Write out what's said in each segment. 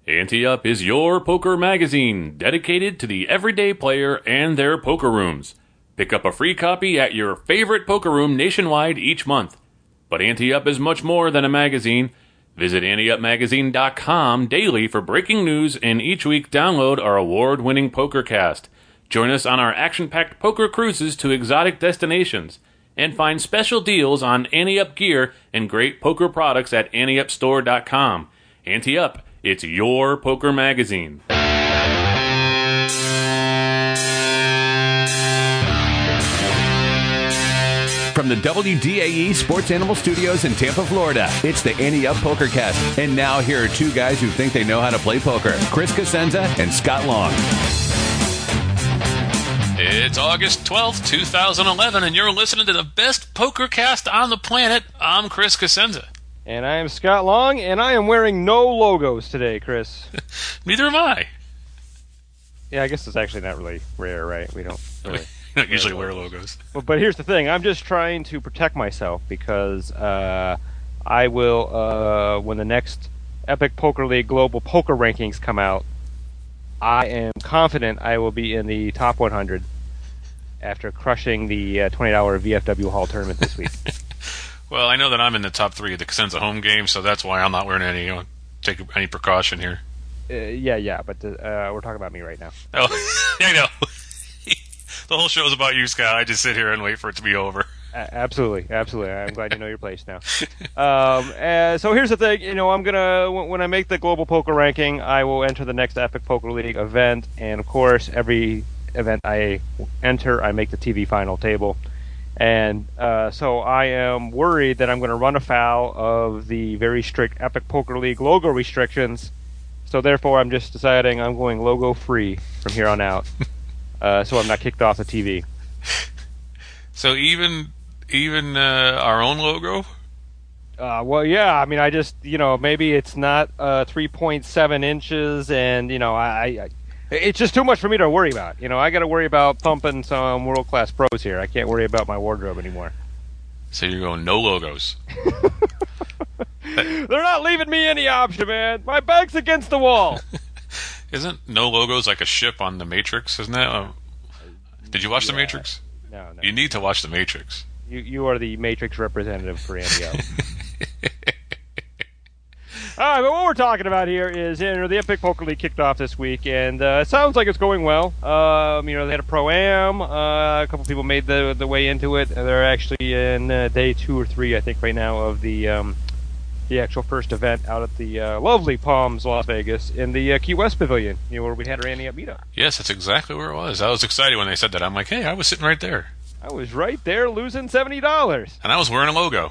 Ante Up is your poker magazine dedicated to the everyday player and their poker rooms. Pick up a free copy at your favorite poker room nationwide each month. But Ante Up is much more than a magazine. Visit AnteUpMagazine.com daily for breaking news, and each week download our award-winning PokerCast. Join us on our action-packed poker cruises to exotic destinations, and find special deals on Ante Up gear and great poker products at AnteUpStore.com. Ante Up, it's your poker magazine. From the WDAE Sports Animal Studios in Tampa, Florida, it's the Ante Up PokerCast. And now here are two guys who think they know how to play poker, Chris Cosenza and Scott Long. It's August 12th, 2011, and you're listening to the best PokerCast on the planet. I'm Chris Cosenza. And I am Scott Long, and I am wearing no logos today, Chris. Neither am I. Yeah, I guess it's actually not really rare, right? We don't really usually wear logos. But here's the thing. I'm just trying to protect myself because I will, when the next Epic Poker League Global Poker Rankings come out, I am confident I will be in the top 100 after crushing the $20 VFW Hall tournament this week. Well, I know that I'm in the top 3 of the Cosenza home game, so that's why I'm not wearing any take any precaution here. Yeah, but we're talking about me right now. Oh, I know. The whole show is about you, Scott. I just sit here and wait for it to be over. Absolutely. I'm glad you know your place now. So here's the thing. I'm gonna when I make the global poker ranking, I will enter the next Epic Poker League event, and of course, every event I enter, I make the TV final table. And so I am worried that I'm going to run afoul of the very strict Epic Poker League logo restrictions. So therefore, I'm just deciding I'm going logo free from here on out, so I'm not kicked off the TV. So even our own logo? Well, yeah. I mean, I just maybe it's not 3.7 inches, and it's just too much for me to worry about. I got to worry about thumping some world-class pros here. I can't worry about my wardrobe anymore. So you're going no logos. They're not leaving me any option, man. My back's against the wall. Isn't no logos like a ship on The Matrix? Isn't that? Did you watch The Matrix? No. You need to watch The Matrix. You are the Matrix representative for Ante Up. All right, but what we're talking about here is the Epic Poker League kicked off this week, and it sounds like it's going well. They had a Pro-Am. A couple people made the way into it. They're actually in day 2 or 3, I think, right now of the actual first event out at the lovely Palms, Las Vegas, in the Key West Pavilion, where we had our Ante Up meetup. Yes, that's exactly where it was. I was excited when they said that. I'm like, hey, I was sitting right there. I was right there losing $70. And I was wearing a logo.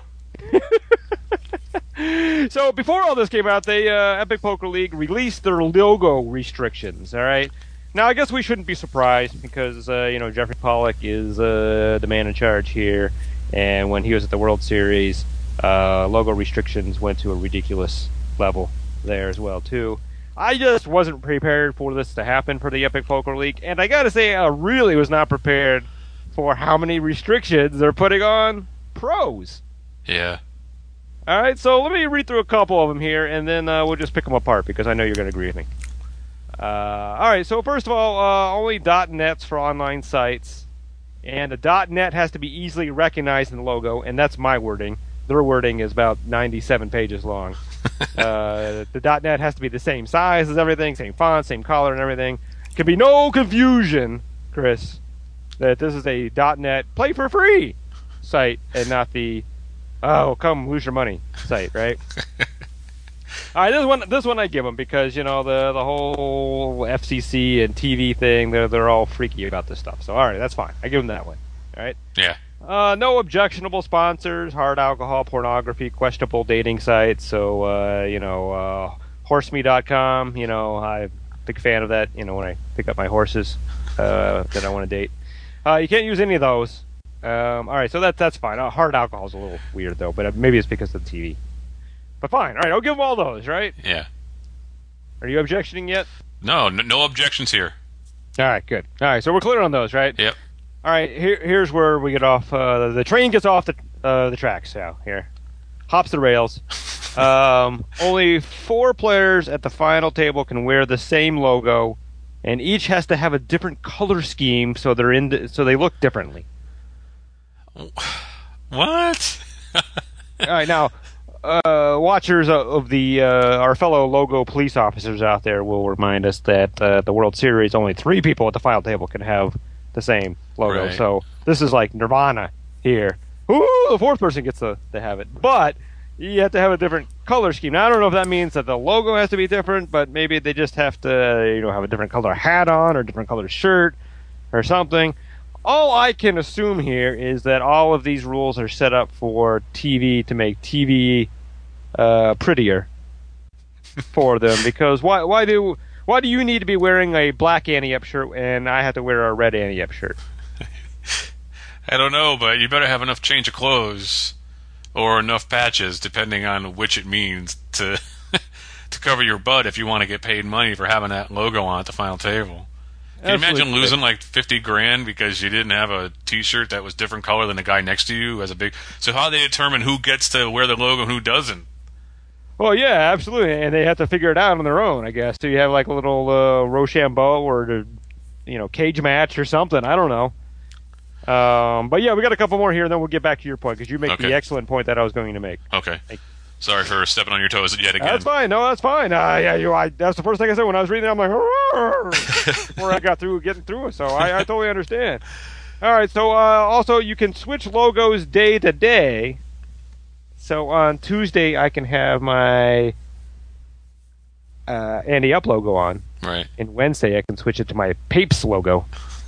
So before all this came out, they Epic Poker League released their logo restrictions. All right. Now I guess we shouldn't be surprised because Jeffrey Pollack is the man in charge here, and when he was at the World Series, logo restrictions went to a ridiculous level there as well too. I just wasn't prepared for this to happen for the Epic Poker League, and I got to say I really was not prepared for how many restrictions they're putting on pros. Yeah. All right, so let me read through a couple of them here, and then we'll just pick them apart because I know you're going to agree with me. All right, so first of all, only .nets for online sites, and a .net has to be easily recognized in the logo, and that's my wording. Their wording is about 97 pages long. The .net has to be the same size as everything, same font, same color, and everything. Can be no confusion, Chris, that this is a .net play for free site and not the come lose your money site, right? All right, this one I give them because the whole FCC and TV thing, they're all freaky about this stuff. So all right, that's fine. I give them that one. All right. Yeah. No objectionable sponsors, hard alcohol, pornography, questionable dating sites. So horseme.com. I'm a big fan of that. When I pick up my horses that I want to date, you can't use any of those. All right, so that's fine. Hard alcohol is a little weird, though, but maybe it's because of the TV. But fine. All right, I'll give them all those, right? Yeah. Are you objectioning yet? No objections here. All right, good. All right, so we're clear on those, right? Yep. All right, here's where we get off. The train gets off the tracks now. Here, hops the rails. Only 4 players at the final table can wear the same logo, and each has to have a different color scheme so they look differently. What? All right, now, watchers of the our fellow logo police officers out there will remind us that the World Series, only 3 people at the final table can have the same logo. Right. So this is like Nirvana here. Ooh, the 4th person gets to have it. But you have to have a different color scheme. Now, I don't know if that means that the logo has to be different, but maybe they just have to have a different color hat on or a different color shirt or something. All I can assume here is that all of these rules are set up for TV to make TV prettier for them. Because why do you need to be wearing a black Ante-Up shirt and I have to wear a red Ante-Up shirt? I don't know, but you better have enough change of clothes or enough patches, depending on which it means, to to cover your butt if you want to get paid money for having that logo on at the final table. Can you imagine losing like $50,000 because you didn't have a T-shirt that was different color than the guy next to you? So how do they determine who gets to wear the logo and who doesn't? Well, yeah, absolutely, and they have to figure it out on their own, I guess. So you have like a little Rochambeau or cage match or something. I don't know. But yeah, we got a couple more here, and then we'll get back to your point because you make the excellent point that I was going to make. Okay. Sorry for stepping on your toes yet again. That's fine. No, that's fine. That's the first thing I said when I was reading it. I'm like, before I got through getting through it. So I totally understand. All right. So also, you can switch logos day to day. So on Tuesday, I can have my Ante-Up logo on. Right. And Wednesday, I can switch it to my Papes logo.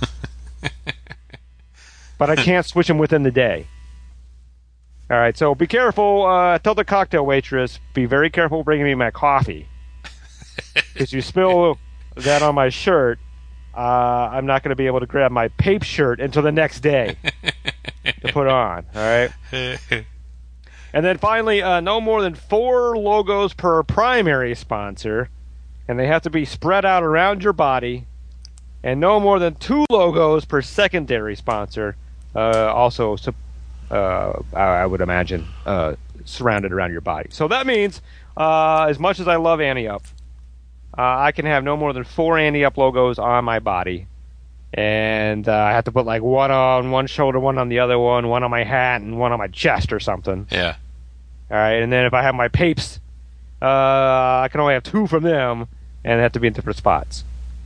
But I can't switch them within the day. All right, so be careful. Tell the cocktail waitress, be very careful bringing me my coffee. Because you spill that on my shirt, I'm not going to be able to grab my Pape shirt until the next day to put on. All right? And then finally, no more than 4 logos per primary sponsor, and they have to be spread out around your body, and no more than 2 logos per secondary sponsor, also I would imagine, surrounded around your body. So that means, as much as I love Ante-Up, I can have no more than 4 Ante-Up logos on my body. And I have to put like one on one shoulder, one on the other one on my hat, and one on my chest or something. Yeah. All right, and then if I have my Papes, I can only have 2 from them, and they have to be in different spots.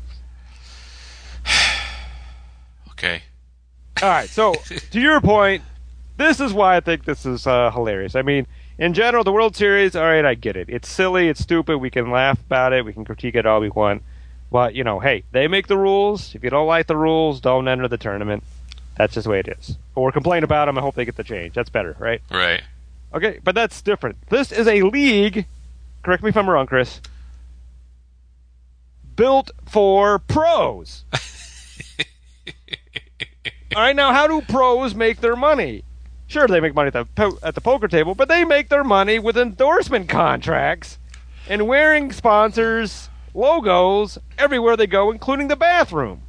Okay. All right, so to your point, this is why I think this is hilarious. I mean, in general, the World Series, all right, I get it. It's silly, it's stupid, we can laugh about it, we can critique it all we want. But, hey, they make the rules. If you don't like the rules, don't enter the tournament. That's just the way it is. Or complain about them and hope they get the change. That's better, right? Right. Okay, but that's different. This is a league, correct me if I'm wrong, Chris, built for pros. All right, now how do pros make their money? Sure, they make money at the poker table, but they make their money with endorsement contracts and wearing sponsors' logos everywhere they go, including the bathroom.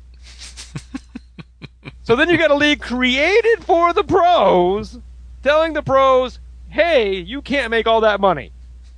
So then you got a league created for the pros, telling the pros, hey, you can't make all that money.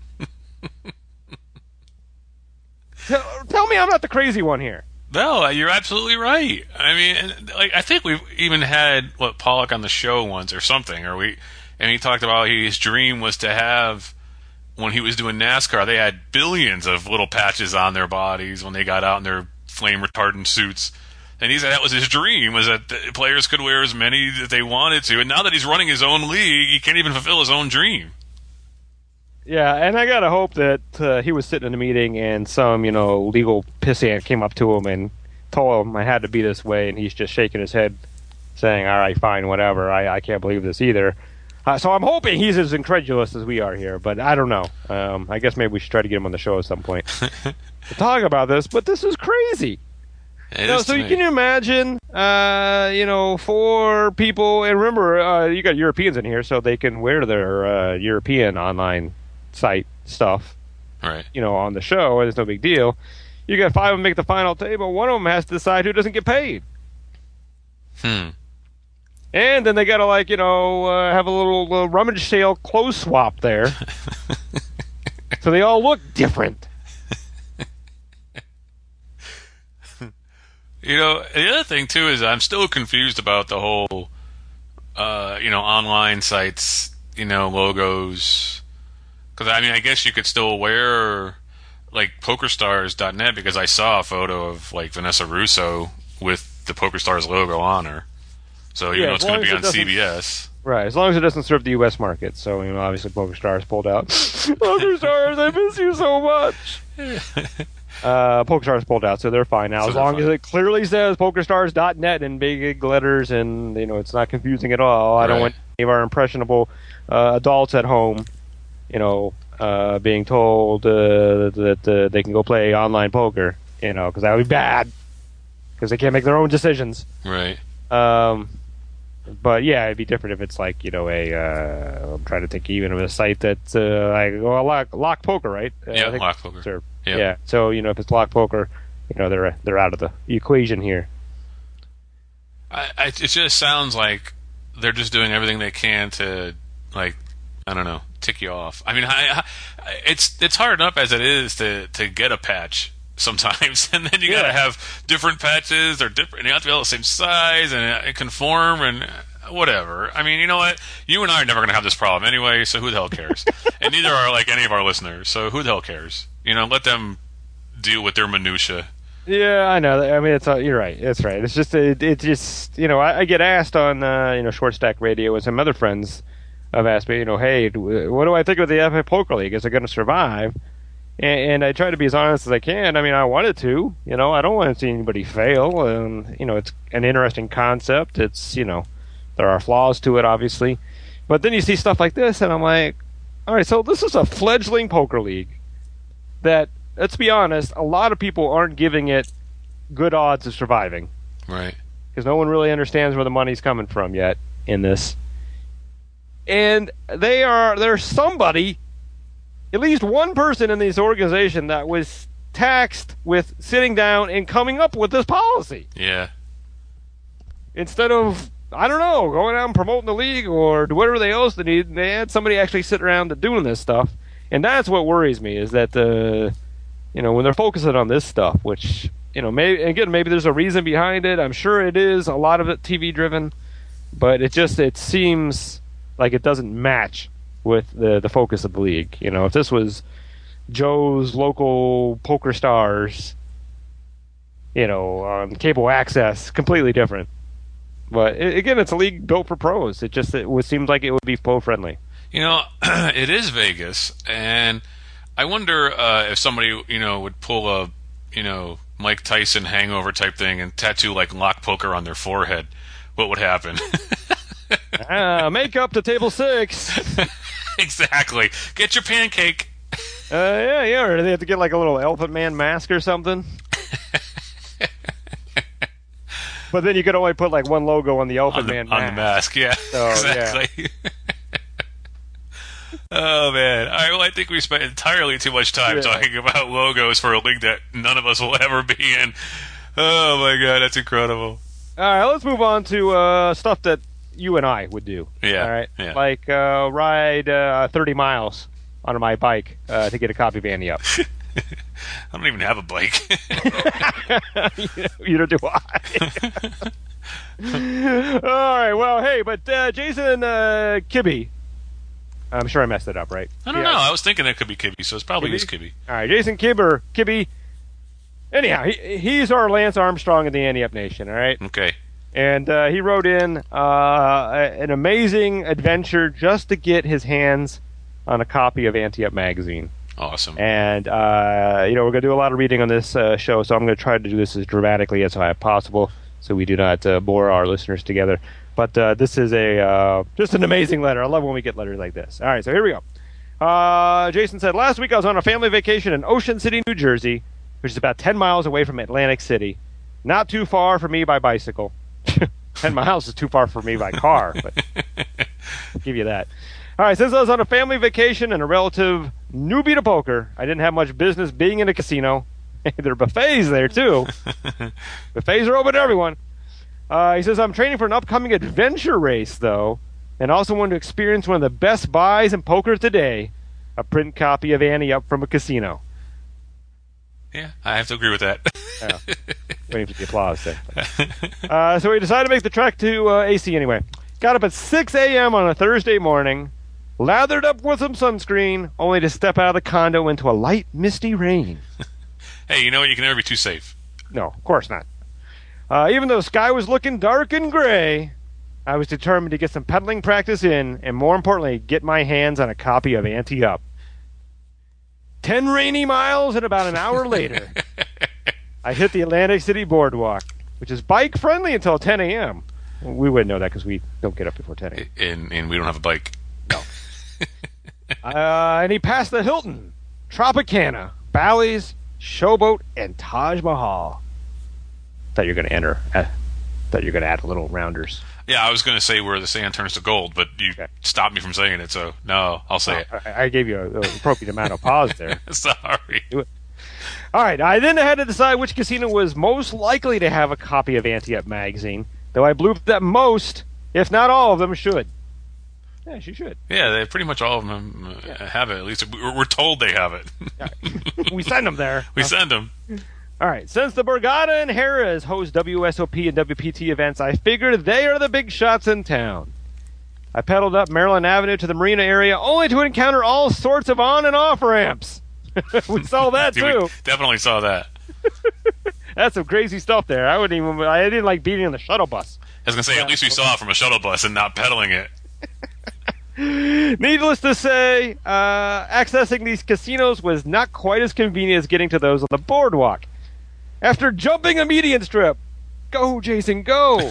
Tell me I'm not the crazy one here. No, you're absolutely right. I mean, I think we've even had Pollock on the show once or something, and he talked about his dream was to have, when he was doing NASCAR, they had billions of little patches on their bodies when they got out in their flame retardant suits. And he said that was his dream, was that the players could wear as many that they wanted to. And now that he's running his own league, he can't even fulfill his own dream. Yeah, and I gotta hope that he was sitting in a meeting and some, legal pissant came up to him and told him I had to be this way, and he's just shaking his head, saying, all right, fine, whatever, I can't believe this either. So I'm hoping he's as incredulous as we are here, but I don't know. I guess maybe we should try to get him on the show at some point to talk about this, but this is crazy. So you can imagine, 4 people, and remember, you got Europeans in here, so they can wear their European online site stuff, right? On the show, and it's no big deal. You got 5 of them make the final table. One of them has to decide who doesn't get paid. And And then they got to, like, have a little rummage sale clothes swap there. So they all look different. The other thing, too, is I'm still confused about the whole, online sites, logos. Because, I guess you could still wear, like, PokerStars.net, because I saw a photo of, like, Vanessa Russo with the PokerStars logo on her. So, it's going to be on CBS. Right, as long as it doesn't serve the U.S. market. So, obviously PokerStars pulled out. PokerStars, I miss you so much. PokerStars pulled out, so they're fine now. So as long as it clearly says PokerStars.net in big letters and, it's not confusing at all. I don't want any of our impressionable adults at home, being told that they can go play online poker, because that would be bad. Because they can't make their own decisions. Right. But yeah, it'd be different if it's like, I'm trying to think even of a site that's Lock Poker, right? Yeah, Lock Poker. Yeah. So, if it's Lock Poker, they're out of the equation here. It just sounds like they're just doing everything they can to, like, I don't know, tick you off. I mean, it's hard enough as it is to get a patch sometimes, and then you got to have different patches or different. And you have to be all the same size and conform and whatever. I mean, you know what? You and I are never going to have this problem anyway, so who the hell cares? And neither are like any of our listeners. So who the hell cares? Let them deal with their minutia. Yeah, I know. I mean, you're right. It's right. It's just I get asked on Short Stack Radio and some other friends have asked me, hey, what do I think of the FA Poker League? Is it going to survive? And I try to be as honest as I can. I mean, I wanted to. I don't want to see anybody fail. It's an interesting concept. It's, there are flaws to it, obviously. But then you see stuff like this, and I'm like, all right, so this is a fledgling poker league that, let's be honest, a lot of people aren't giving it good odds of surviving. Right. Because no one really understands where the money's coming from yet in this. And there's somebody, at least one person in this organization that was taxed with sitting down and coming up with this policy. Yeah. Instead of, I don't know, going out and promoting the league or whatever they else they need, they had somebody actually sit around doing this stuff. And that's what worries me, is that when they're focusing on this stuff, which, maybe there's a reason behind it. I'm sure it is, a lot of it TV driven, but it seems like it doesn't match with the focus of the league. If this was Joe's local Poker Stars, on cable access, completely different. But again, it's a league built for pros. It seems like it would be pro friendly. It is Vegas, and I wonder if somebody would pull a Mike Tyson hangover type thing and tattoo like Lock Poker on their forehead. What would happen? Make up to table 6. Exactly. Get your pancake. Yeah. Or they have to get like a little Elephant Man mask or something. But then you could only put like one logo on the Elephant Man mask. On the mask, yeah. So, exactly. Yeah. Oh, man. All right, well, I think we spent entirely too much time talking about logos for a league that none of us will ever be in. Oh, my God, that's incredible. All right, let's move on to stuff that you and I would do. Yeah. All right. Yeah. Like ride 30 miles on my bike to get a copy of Annie Up. I don't even have a bike. Neither do I. All right. Well, hey, but Jason Kibbe. I'm sure I messed it up, right? I don't know. I was thinking it could be Kibbe, so it's probably is Kibbe. All right, Jason Kibbe. Anyhow, he's our Lance Armstrong of the Ante Up Nation, all right? Okay. And he wrote in an amazing adventure just to get his hands on a copy of Ante Up magazine. Awesome. And, we're going to do a lot of reading on this show, so I'm going to try to do this as dramatically as possible so we do not bore our listeners together. But this is just an amazing letter. I love when we get letters like this. All right, so here we go. Jason said, last week I was on a family vacation in Ocean City, New Jersey, which is about 10 miles away from Atlantic City. Not too far for me by bicycle. 10 miles is too far for me by car, but I'll give you that. All right, since I was on a family vacation and a relative newbie to poker, I didn't have much business being in a casino. There are buffets there, too. Buffets are open to everyone. He says, I'm training for an upcoming adventure race, though, and also want to experience one of the best buys in poker today, a print copy of Ante Up from a casino. Yeah, I have to agree with that. Yeah. Waiting for the applause there. So we decided to make the trek to AC anyway. Got up at 6 a.m. on a Thursday morning, lathered up with some sunscreen, only to step out of the condo into a light, misty rain. Hey, you know what? You can never be too safe. No, of course not. Even though the sky was looking dark and gray, I was determined to get some pedaling practice in, and more importantly, get my hands on a copy of Ante Up. 10 rainy miles, and about an hour later, I hit the Atlantic City Boardwalk, which is bike-friendly until 10 a.m. We wouldn't know that because we don't get up before 10 a.m. And we don't have a bike. No. And he passed the Hilton, Tropicana, Bally's, Showboat, and Taj Mahal. Thought you were going to enter. Thought you were going to add a little rounders. Yeah, I was going to say where the sand turns to gold, but you stopped me from saying it, so no, I'll say it. I gave you an appropriate amount of pause there. Sorry. All right, I then had to decide which casino was most likely to have a copy of Ante Up magazine, though I believe that most, if not all of them, should. Yeah, she should. Yeah, pretty much all of them have it. At least we're told they have it. We send them there. We send them. All right, since the Borgata and Harrah's host WSOP and WPT events, I figured they are the big shots in town. I pedaled up Maryland Avenue to the Marina area, only to encounter all sorts of on and off ramps. We saw that too. We definitely saw that. That's some crazy stuff there. I didn't like being in the shuttle bus. I was gonna say, at least we saw it from a shuttle bus and not pedaling it. Needless to say, accessing these casinos was not quite as convenient as getting to those on the boardwalk. After jumping a median strip, go Jason, go!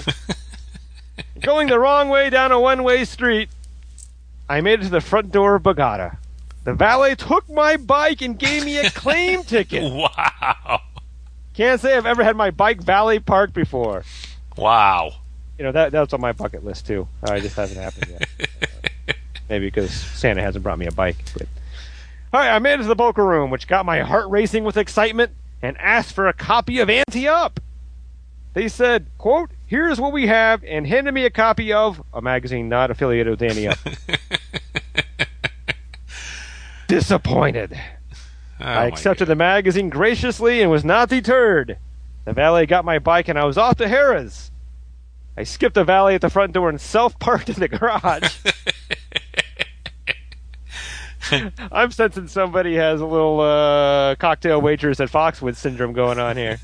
Going the wrong way down a one-way street, I made it to the front door of Borgata. The valet took my bike and gave me a claim ticket. Wow. Can't say I've ever had my bike valet parked before. Wow. You know, that's on my bucket list, too. It just hasn't happened yet. Maybe because Santa hasn't brought me a bike. But. All right, I made it to the poker room, which got my heart racing with excitement, and asked for a copy of Ante Up. They said, quote, here's what we have, and handed me a copy of a magazine not affiliated with Ante Up. Disappointed. I accepted the magazine graciously and was not deterred. The valet got my bike and I was off to Harrah's. I skipped the valet at the front door and self-parked in the garage. I'm sensing somebody has a little cocktail waitress at Foxwood syndrome going on here.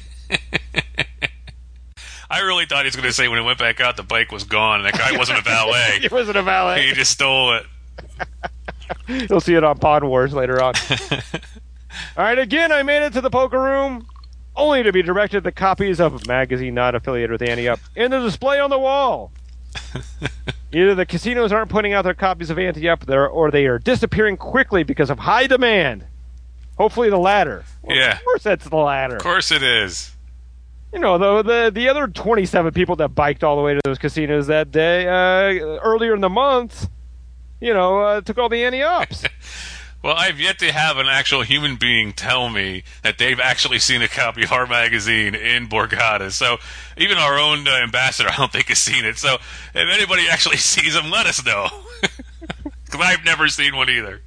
I really thought he was going to say when it went back out, the bike was gone, and that guy wasn't a valet. He wasn't a valet. He just stole it. You'll see it on Pod Wars later on. All right, again, I made it to the poker room, only to be directed to copies of a magazine not affiliated with Ante Up in the display on the wall. Either the casinos aren't putting out their copies of Ante Up there, or they are disappearing quickly because of high demand. Hopefully the latter. Well, yeah. Of course it's the latter. Of course it is. You know, the other 27 people that biked all the way to those casinos that day, earlier in the month, took all the Ante Ups. Well, I've yet to have an actual human being tell me that they've actually seen a copy of our magazine in Borgata. So even our own ambassador, I don't think, has seen it. So if anybody actually sees them, let us know. Because I've never seen one either.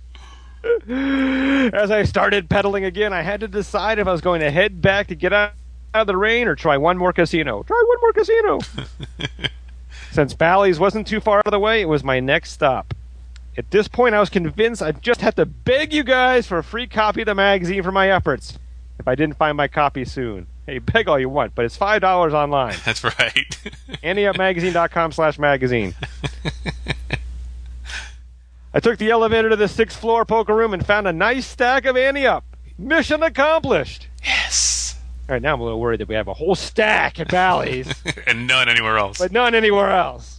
As I started pedaling again, I had to decide if I was going to head back to get out of the rain or try one more casino. Since Bally's wasn't too far out of the way, it was my next stop. At this point, I was convinced I'd just have to beg you guys for a free copy of the magazine for my efforts if I didn't find my copy soon. Hey, beg all you want, but it's $5 online. That's right. AnteUpMagazine.com/magazine. I took the elevator to the 6th floor poker room and found a nice stack of Ante Up. Mission accomplished. Yes. All right, now I'm a little worried that we have a whole stack at Bally's. And none anywhere else. But none anywhere else.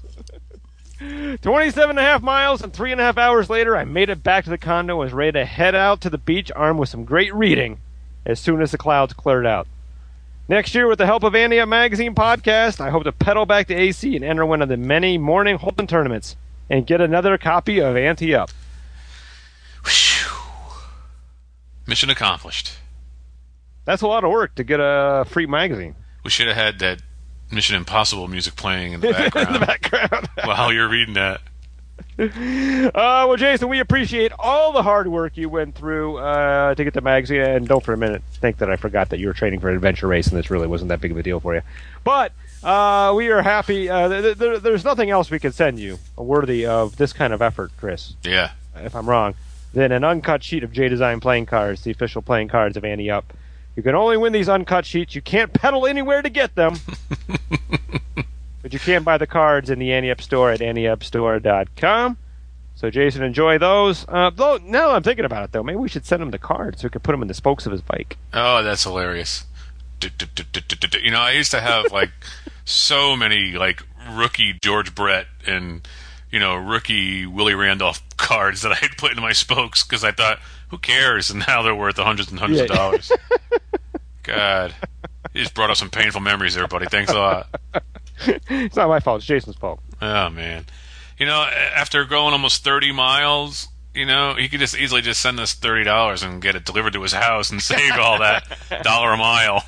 27.5 miles and 3.5 hours later, I made it back to the condo and was ready to head out to the beach armed with some great reading as soon as the clouds cleared out. Next year, with the help of Ante Up Magazine podcast, I hope to pedal back to AC and enter one of the many morning hold'em tournaments and get another copy of Ante Up. Whew. Mission accomplished. That's a lot of work to get a free magazine. We should have had that Mission Impossible music playing in the background. In the background. While you're reading that. Well, Jason, we appreciate all the hard work you went through to get the magazine, and don't for a minute think that I forgot that you were training for an adventure race, and this really wasn't that big of a deal for you. But we are happy. There's nothing else we could send you worthy of this kind of effort, Chris. Yeah. If I'm wrong, than an uncut sheet of J-Design playing cards, the official playing cards of Ante Up. You can only win these uncut sheets. You can't pedal anywhere to get them. But you can buy the cards in the Ante Up store at anteupstore.com. So, Jason, enjoy those. Though, now that I'm thinking about it, though, maybe we should send him the cards so we could put them in the spokes of his bike. Oh, that's hilarious. You know, I used to have, like, so many, like, rookie George Brett and, you know, rookie Willie Randolph cards that I had put into my spokes because I thought, who cares? And now they're worth hundreds and hundreds of dollars. God. You just brought up some painful memories there, buddy. Thanks a lot. It's not my fault. It's Jason's fault. Oh, man. You know, after going almost 30 miles, you know, he could just easily just send us $30 and get it delivered to his house and save all that dollar a mile.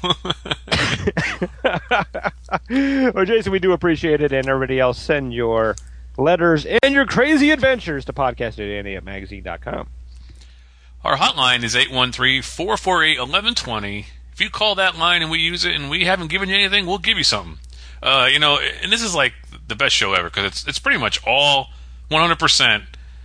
Well, Jason, we do appreciate it, and everybody else, send your letters and your crazy adventures to podcast@anteupmagazine.com. Our hotline is 813-448-1120. If you call that line and we use it and we haven't given you anything, we'll give you something. You know, and this is like the best show ever because it's pretty much all 100%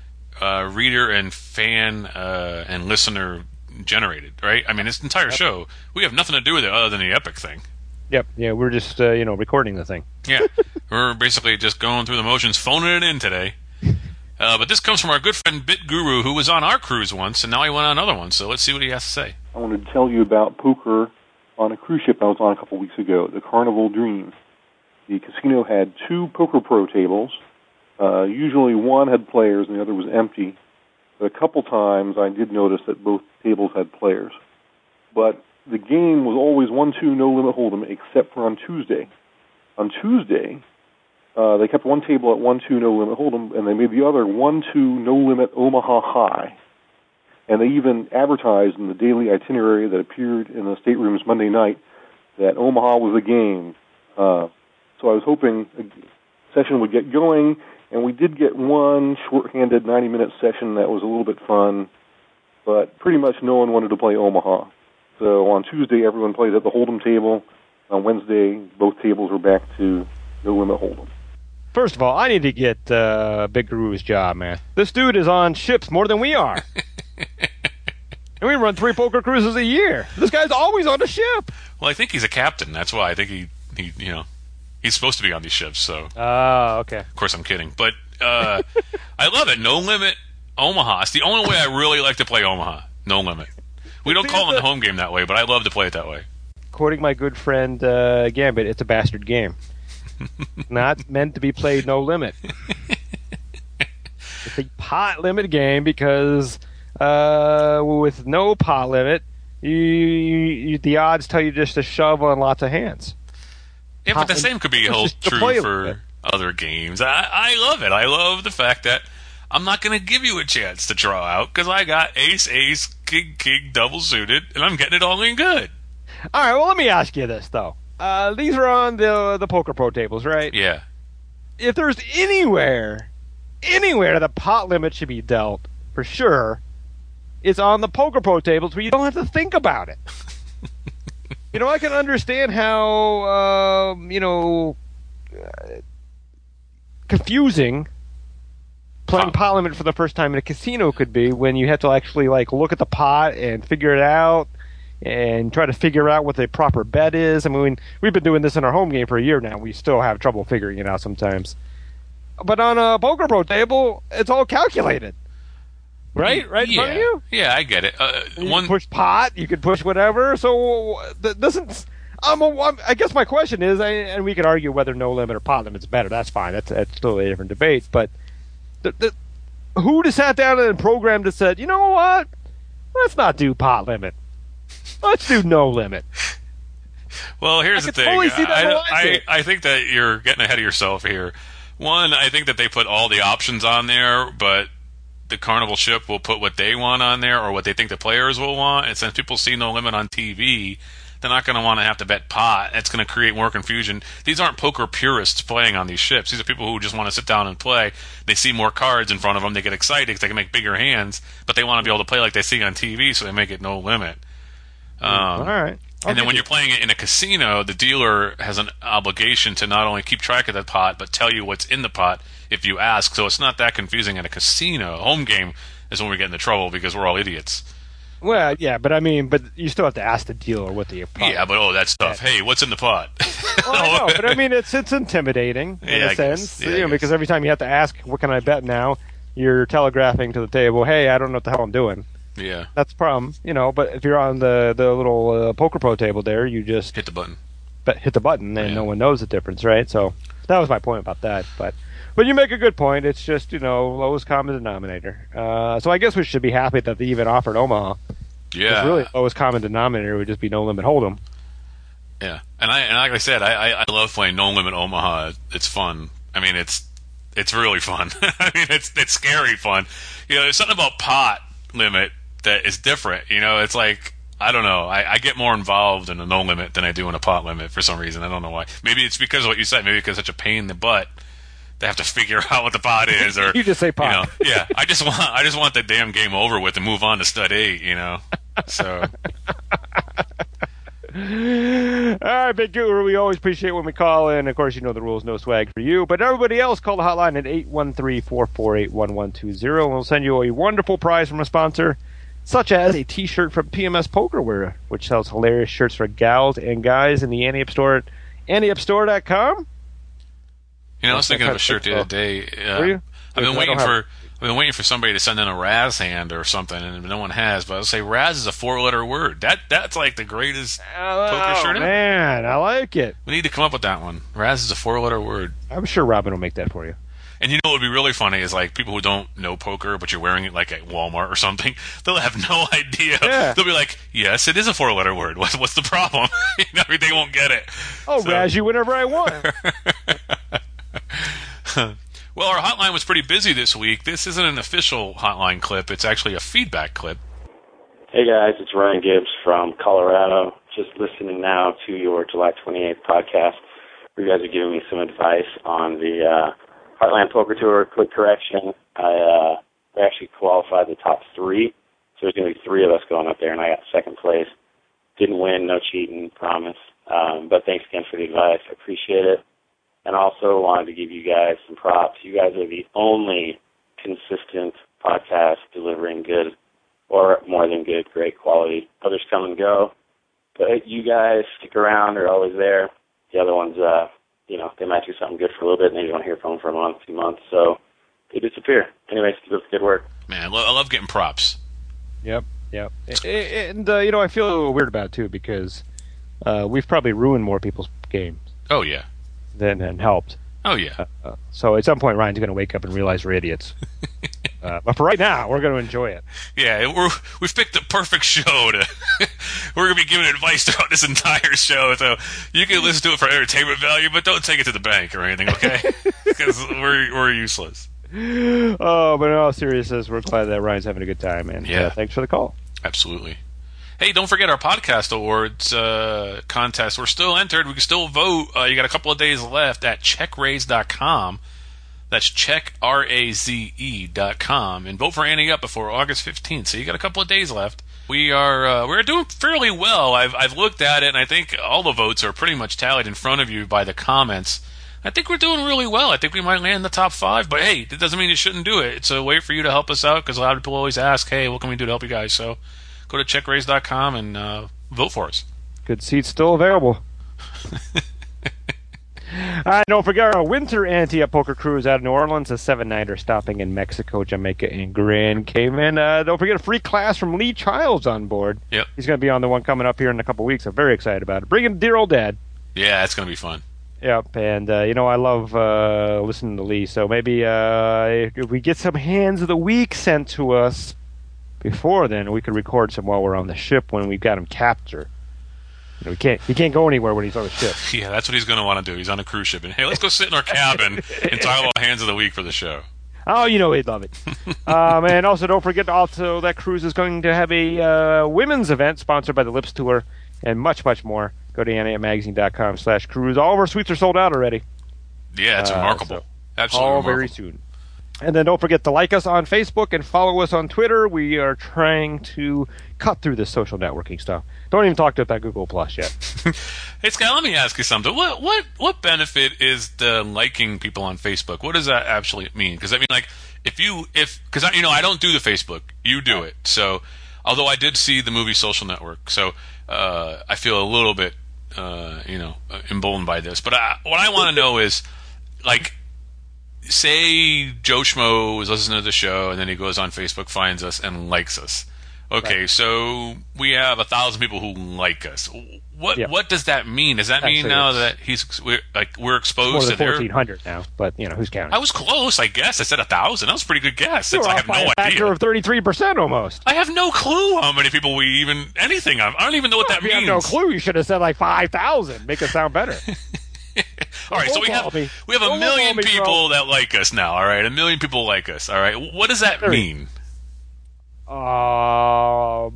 reader and fan and listener generated, right? I mean, this entire show, we have nothing to do with it other than the Epic thing. Yep. Yeah, we're just recording the thing. Yeah, we're basically just going through the motions, phoning it in today. But this comes from our good friend Bit Guru, who was on our cruise once, and now he went on another one. So let's see what he has to say. I wanted to tell you about poker on a cruise ship I was on a couple weeks ago, the Carnival Dream. The casino had 2 Poker Pro tables. Usually one had players and the other was empty. But a couple times I did notice that both tables had players. But the game was always 1-2 no limit hold'em except for on Tuesday. On Tuesday, they kept one table at 1-2 no limit hold'em, and they made the other 1-2 no limit Omaha High. And they even advertised in the daily itinerary that appeared in the staterooms Monday night that Omaha was the game. So I was hoping a session would get going, and we did get one short-handed 90-minute session that was a little bit fun, but pretty much no one wanted to play Omaha. So on Tuesday, everyone played at the Hold'em table. On Wednesday, both tables were back to no limit Hold'em. First of all, I need to get Big Guru's job, man. This dude is on ships more than we are. And we run 3 poker cruises a year. This guy's always on a ship. Well, I think he's a captain. That's why I think he you know, he's supposed to be on these ships. So. Oh, okay. Of course, I'm kidding, but I love it. No limit Omaha. It's the only way I really like to play Omaha. No limit. We don't call it the home game that way, but I love to play it that way. Quoting my good friend Gambit, it's a bastard game. Not meant to be played no limit. It's a pot limit game because with no pot limit, the odds tell you just to shove on lots of hands. Yeah, but the same could be held true for other games. I love it. I love the fact that I'm not going to give you a chance to draw out because I got ace, ace, king, king, double suited, and I'm getting it all in good. All right, well, let me ask you this, though. These are on the Poker Pro tables, right? Yeah. If there's anywhere the pot limit should be dealt, for sure, it's on the Poker Pro tables where you don't have to think about it. You know, I can understand how, confusing playing pot limit for the first time in a casino could be when you have to actually, like, look at the pot and figure it out and try to figure out what the proper bet is. I mean, we've been doing this in our home game for a year now. We still have trouble figuring it out sometimes. But on a Poker Pro table, it's all calculated. Right in front of you? Yeah, I get it. You can push pot, you can push whatever. So that doesn't. I guess my question is, and we could argue whether no limit or pot limit's better. That's fine. That's totally a different debate. But who just sat down and programmed and said, you know what? Let's not do pot limit. Let's do no limit. Well, here's the thing. Totally see that I think that you're getting ahead of yourself here. One, I think that they put all the options on there, but the Carnival ship will put what they want on there or what they think the players will want. And since people see no limit on TV, they're not going to want to have to bet pot. It's going to create more confusion. These aren't poker purists playing on these ships. These are people who just want to sit down and play. They see more cards in front of them. They get excited because they can make bigger hands, but they want to be able to play like they see on TV, so they make it no limit. All right. And then when you're playing it in a casino, the dealer has an obligation to not only keep track of the pot, but tell you what's in the pot if you ask. So it's not that confusing in a casino. Home game is when we get into trouble because we're all idiots. Well, yeah, but you still have to ask the dealer what the pot. Yeah, but that stuff. Hey, what's in the pot? Well, I know, but I mean, it's intimidating in a sense, because every time you have to ask, what can I bet now? You're telegraphing to the table, hey, I don't know what the hell I'm doing. Yeah, that's the problem, But if you're on the little Poker Pro table there, you just hit the button. Hit the button, and no one knows the difference, right? So that was my point about that. But you make a good point. It's just lowest common denominator. So I guess we should be happy that they even offered Omaha. Yeah, really, lowest common denominator would just be no limit hold'em. Yeah, and like I said, I love playing no limit Omaha. It's fun. I mean, it's really fun. I mean, it's scary fun. There's something about pot limit that is different. It's like, I don't know. I get more involved in a no limit than I do in a pot limit for some reason. I don't know why. Maybe it's because of what you said. Maybe because it's such a pain in the butt. They have to figure out what the pot is, or you just say pot. Yeah, I just want the damn game over with and move on to stud 8. So. All right, Big Guru, we always appreciate when we call in. Of course, the rules, no swag for you. But everybody else, call the hotline at 813-448-1120, and we'll send you a wonderful prize from a sponsor, such as a T-shirt from PMS Pokerwear, which sells hilarious shirts for gals and guys in the Ante-Up store at anteupstore.com. I was thinking of a shirt the other day. Were you? I've been waiting for somebody to send in a Raz hand or something, and no one has. But I'll say Raz is a 4-letter word. That's like the greatest poker shirt ever. Man, I like it. We need to come up with that one. Raz is a 4-letter word. I'm sure Robin will make that for you. And what would be really funny is like people who don't know poker, but you're wearing it like at Walmart or something. They'll have no idea. Yeah. They'll be like, "Yes, it is a 4-letter word. What's the problem?" They won't get it. Oh, so. Raz you whenever I want. Well, our hotline was pretty busy this week. This isn't an official hotline clip. It's actually a feedback clip. Hey, guys. It's Ryan Gibbs from Colorado. Just listening now to your July 28th podcast where you guys are giving me some advice on the Heartland Poker Tour. Quick correction. I actually qualified the top 3. So there's going to be 3 of us going up there, and I got second place. Didn't win. No cheating. Promise. But thanks again for the advice. I appreciate it. And also wanted to give you guys some props. You guys are the only consistent podcast delivering good or more than good, great quality. Others come and go, but you guys stick around. They're always there. The other ones, they might do something good for a little bit, and then you don't hear from them for a month, 2 months, so they disappear. Anyways, keep up the good work. Man, I love getting props. Yep. And, I feel a little weird about it, too, because we've probably ruined more people's games. Oh, yeah. Than helped. Oh, yeah. So at some point, Ryan's going to wake up and realize we're idiots. But for right now, we're going to enjoy it. Yeah, we've picked the perfect show to. We're going to be giving advice throughout this entire show, so you can listen to it for entertainment value, but don't take it to the bank or anything, okay? Because we're useless. Oh, but in all seriousness, we're glad that Ryan's having a good time, and thanks for the call. Absolutely. Hey, don't forget our podcast awards contest. We're still entered. We can still vote. You got a couple of days left at checkraise.com. That's checkraze.com. And vote for Ante Up before August 15th. So you got a couple of days left. We're doing fairly well. I've looked at it, and I think all the votes are pretty much tallied in front of you by the comments. I think we're doing really well. I think we might land in the top 5. But, hey, that doesn't mean you shouldn't do it. It's a way for you to help us out because a lot of people always ask, hey, what can we do to help you guys? So go to checkraise.com and vote for us. Good seats still available. Don't forget our winter Ante-Up Poker Cruise out of New Orleans, a 7-nighter stopping in Mexico, Jamaica, and Grand Cayman. Don't forget a free class from Lee Childs on board. Yep. He's going to be on the one coming up here in a couple weeks. I'm very excited about it. Bringing dear old dad. Yeah, it's going to be fun. Yep, and I love listening to Lee, so maybe if we get some hands of the week sent to us before then, we could record some while we're on the ship when we've got him captured. He can't go anywhere when he's on the ship. Yeah, that's what he's going to want to do. He's on a cruise ship. And, hey, let's go sit in our cabin and talk about hands of the week for the show. Oh, he'd love it. And also, don't forget, that cruise is going to have a women's event sponsored by the Lips Tour and much, much more, go to AnteUpMagazine.com/cruise. All of our suites are sold out already. Yeah, it's remarkable. So Absolutely all remarkable. very soon. And then don't forget to like us on Facebook and follow us on Twitter. We are trying to cut through this social networking stuff. Don't even talk to us about Google Plus yet. Hey, Scott, let me ask you something. What benefit is the liking people on Facebook? What does that actually mean? Because I mean, like, because I don't do the Facebook, you do it. So, although I did see the movie Social Network, so I feel a little bit, emboldened by this. But what I want to know is, like, say Joe Schmo is listening to the show, and then he goes on Facebook, finds us, and likes us. Okay, right. So we have 1,000 people who like us. What does that mean? Does that mean now that we're exposed to their 1,400 now? But who's counting? I was close, I guess. I said 1,000. That was a pretty good guess. You were I have no idea. Factor of 33% almost. I have no clue how many people anything. I don't even know what that means. You have no clue. You should have said like 5,000. Make it sound better. All right, so we have a million people that like us now. All right, 1 million people like us. All right, what does that mean? Well,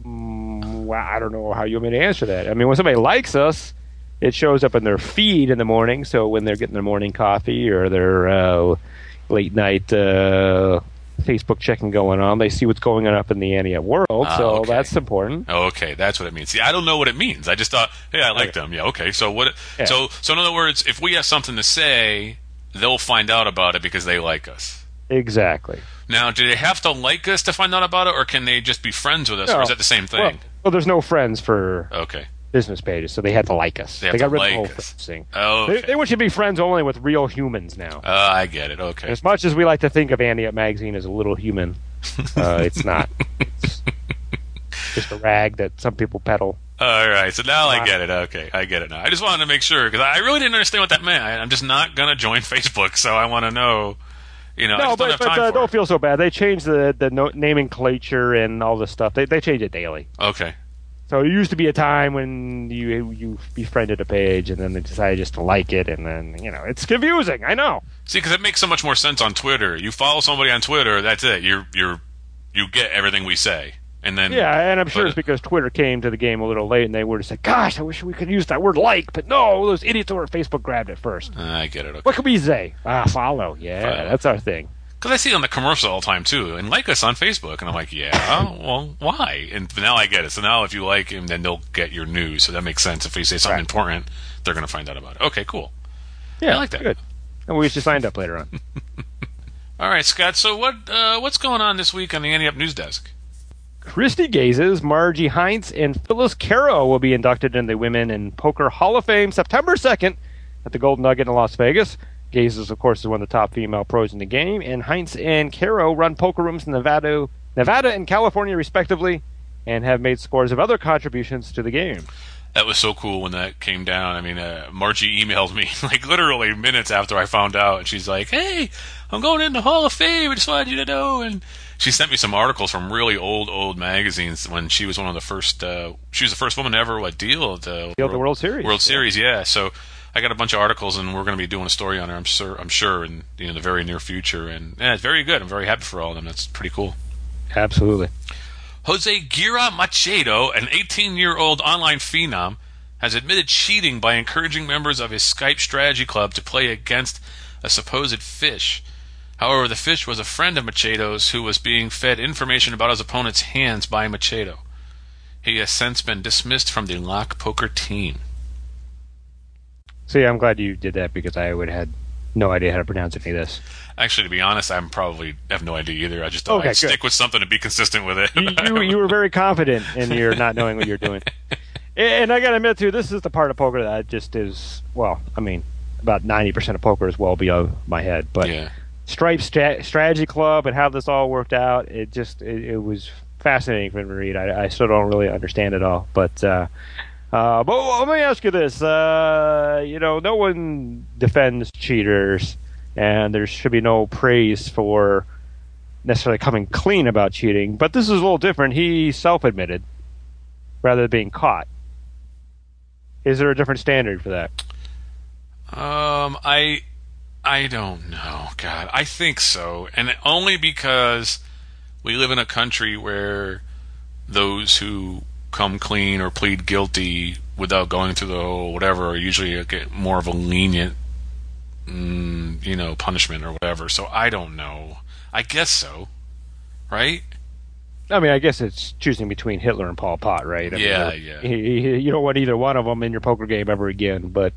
I don't know how you want me to answer that. I mean, when somebody likes us, it shows up in their feed in the morning. So when they're getting their morning coffee or their late night Facebook checking going on, they see what's going on up in the Ante Up world. So okay. that's important. Okay, that's what it means. See, I don't know what it means. I just thought, hey, I like them. Yeah, okay. So what? Yeah. So in other words, if we have something to say, they'll find out about it because they like us. Exactly. Now, do they have to like us to find out about it, or can they just be friends with us, or is that the same thing? Well, there's no friends for okay. business pages, so they had to like us. They got rid of the whole thing. Oh, okay. They want you to be friends only with real humans now. I get it. Okay. As much as we like to think of Ante Up Magazine as a little human, it's not. It's just a rag that some people peddle. All right, so now I get it. Okay, I get it now. I just wanted to make sure, because I really didn't understand what that meant. I'm just not going to join Facebook, so I want to know. No, but don't feel so bad. They changed the nomenclature and all this stuff. They change it daily. Okay. So it used to be a time when you befriended a page, and then they decided just to like it, and then it's confusing. I know. See, because it makes so much more sense on Twitter. You follow somebody on Twitter, that's it. You get everything we say, and then and I'm sure it's because Twitter came to the game a little late, and they were just like, "Gosh, I wish we could use that word like," but no, those idiots over at Facebook grabbed it first. I get it. Okay. What could we say? Follow. Yeah, follow. That's our thing. Because I see it on the commercial all the time, too, and like us on Facebook. And I'm like, well, why? And now I get it. So now if you like him, then they'll get your news. So that makes sense. If you say something important, they're going to find out about it. Okay, cool. Yeah, I like that. Good. And we should sign up later on. All right, Scott. So what's going on this week on the Ante Up News Desk? Christy Gazes, Margie Heinz, and Phyllis Caro will be inducted in the Women in Poker Hall of Fame September 2nd at the Golden Nugget in Las Vegas. Gazes, of course, is one of the top female pros in the game, and Heinz and Caro run poker rooms in Nevada and California, respectively, and have made scores of other contributions to the game. That was so cool when that came down. I mean, Margie emailed me, like, literally minutes after I found out, and she's like, hey, I'm going in the Hall of Fame, I just wanted you to know, and she sent me some articles from really old magazines when she was one of the first, she was the first woman to ever deal at the World Series. World Series, yeah, so I got a bunch of articles, and we're going to be doing a story on her, I'm sure, in the very near future. And it's very good. I'm very happy for all of them. That's pretty cool. Absolutely. Jose Gira Machado, an 18-year-old online phenom, has admitted cheating by encouraging members of his Skype strategy club to play against a supposed fish. However, the fish was a friend of Machado's who was being fed information about his opponent's hands by Machado. He has since been dismissed from the Lock Poker team. See, I'm glad you did that because I would have had no idea how to pronounce any of this. Actually, to be honest, I probably have no idea either. I just thought I'd stick with something and be consistent with it. You were very confident in your not knowing what you're doing. And I got to admit, too, this is the part of poker that just is, well, I mean, about 90% of poker is well beyond my head. But Stripe Strategy Club and how this all worked out, it was fascinating for me to read. I still don't really understand it all. But let me ask you this. No one defends cheaters, and there should be no praise for necessarily coming clean about cheating. But this is a little different. He self-admitted rather than being caught. Is there a different standard for that? I don't know. God, I think so. And only because we live in a country where those who come clean or plead guilty without going through the whole whatever, usually get more of a lenient, punishment or whatever. So I don't know. I guess so, right? I mean, I guess it's choosing between Hitler and Pol Pot, right? I mean, yeah. You don't want either one of them in your poker game ever again. But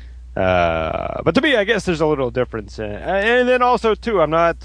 to me, I guess there's a little difference. And then also, too, I'm not...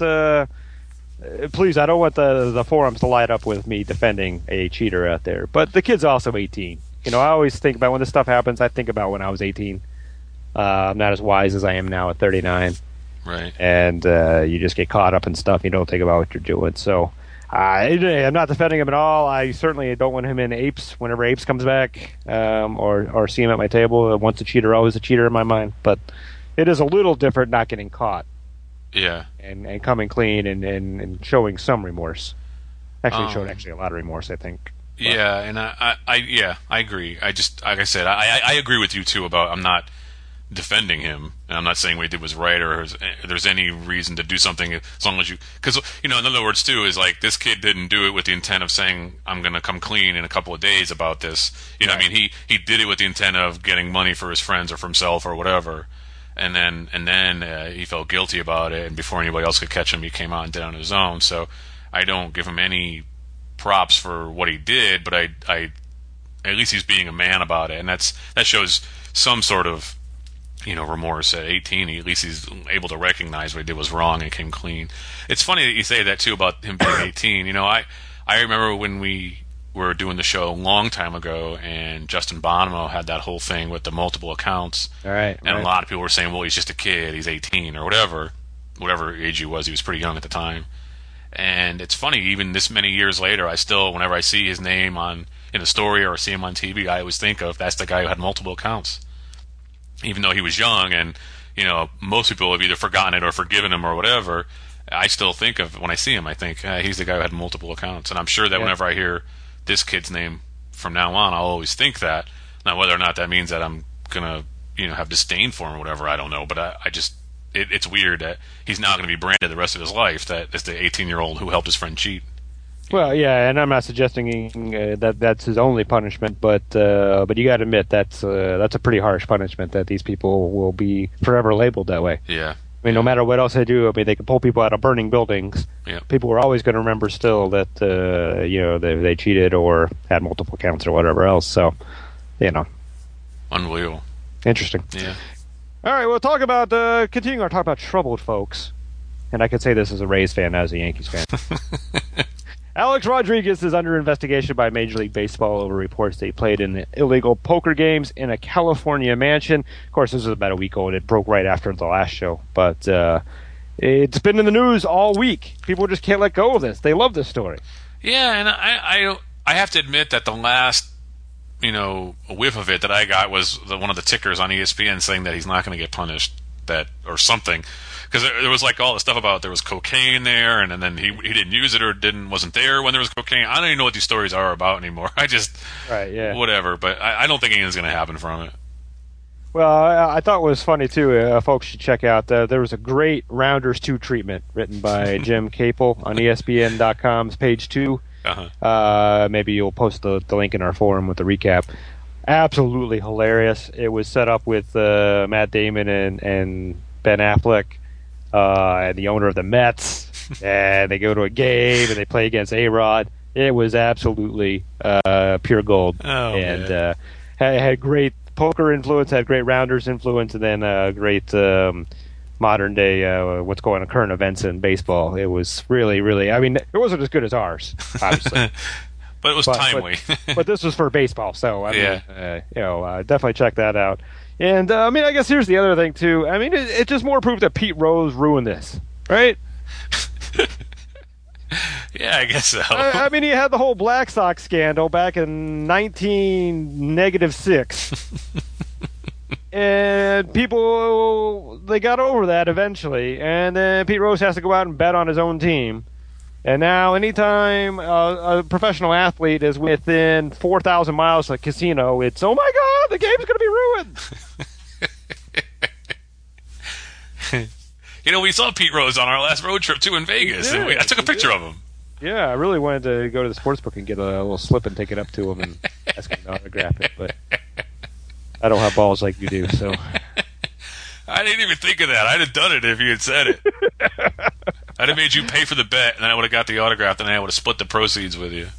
please, I don't want the forums to light up with me defending a cheater out there. But the kid's also 18. I always think about when this stuff happens, I think about when I was 18. I'm not as wise as I am now at 39. Right. And you just get caught up in stuff. You don't think about what you're doing. So... I'm not defending him at all. I certainly don't want him in Apes whenever Apes comes back, or see him at my table. Once a cheater, always a cheater in my mind. But it is a little different not getting caught. Yeah. And coming clean and showing some remorse. Actually, showed a lot of remorse, I think. But. Yeah, and I agree. I just, like I said, I agree with you too about I'm not defending him, and I'm not saying what he did was right or there's any reason to do something as long as you, because in other words too is like this kid didn't do it with the intent of saying I'm going to come clean in a couple of days about this. Right. I mean he did it with the intent of getting money for his friends or for himself or whatever, and then he felt guilty about it, and before anybody else could catch him, he came out and did it on his own. So I don't give him any props for what he did, but I at least he's being a man about it, and that shows some sort of remorse at 18. At least he's able to recognize what he did was wrong and came clean. It's funny that you say that too about him being 18. I remember when we were doing the show a long time ago, and Justin Bonomo had that whole thing with the multiple accounts. All right. And a lot of people were saying, well, he's just a kid, he's 18 or whatever age he was pretty young at the time. And it's funny, even this many years later, I still, whenever I see his name in a story or see him on TV, I always think of that's the guy who had multiple accounts. Even though he was young, and most people have either forgotten it or forgiven him or whatever, I still think of, when I see him, I think he's the guy who had multiple accounts. And I'm sure that whenever I hear this kid's name from now on, I'll always think that. Now, whether or not that means that I'm gonna have disdain for him or whatever, I don't know. But I just it's weird that he's not going to be branded the rest of his life that it's the 18-year-old who helped his friend cheat. Well, yeah, and I'm not suggesting that that's his only punishment, but you got to admit that's a pretty harsh punishment that these people will be forever labeled that way. Yeah. I mean, no matter what else they do, I mean, they can pull people out of burning buildings. Yeah. People are always going to remember still that they cheated or had multiple counts or whatever else. So, unbelievable. Interesting. Yeah. All right, we'll talk about continue our talk about troubled folks, and I could say this as a Rays fan, not as a Yankees fan. Alex Rodriguez is under investigation by Major League Baseball over reports that he played in illegal poker games in a California mansion. Of course, this was about a week old. It broke right after the last show. But it's been in the news all week. People just can't let go of this. They love this story. Yeah, and I have to admit that the last whiff of it that I got was one of the tickers on ESPN saying that he's not going to get punished, or something. Because there was all the stuff about there was cocaine there, and then he didn't use it or wasn't there when there was cocaine. I don't even know what these stories are about anymore. I just whatever. But I don't think anything's going to happen from it. Well, I thought it was funny too. Folks should check out. There was a great Rounders 2 treatment written by Jim Capel on ESPN.com's page 2. Uh-huh. Maybe you'll post the link in our forum with the recap. Absolutely hilarious. It was set up with Matt Damon and Ben Affleck. And the owner of the Mets, and they go to a game and they play against A-Rod. It was absolutely pure gold, had great poker influence, had great Rounders influence, and then great modern day what's going on, current events in baseball. It was really, really. I mean, it wasn't as good as ours, obviously. But it was timely. But this was for baseball, so I mean, definitely check that out. And, I guess here's the other thing, too. I mean, it's just more proof that Pete Rose ruined this, right? Yeah, I guess so. I mean, he had the whole Black Sox scandal back in 19-6. And people, they got over that eventually. And then Pete Rose has to go out and bet on his own team. And now, anytime a professional athlete is within 4,000 miles of a casino, it's, oh my God, the game's going to be ruined. We saw Pete Rose on our last road trip, too, in Vegas. And I took a picture of him. Yeah, I really wanted to go to the sportsbook and get a little slip and take it up to him and ask him to autograph it. But I don't have balls like you do, so. I didn't even think of that. I'd have done it if you had said it. I'd have made you pay for the bet, and then I would have got the autograph, and then I would have split the proceeds with you.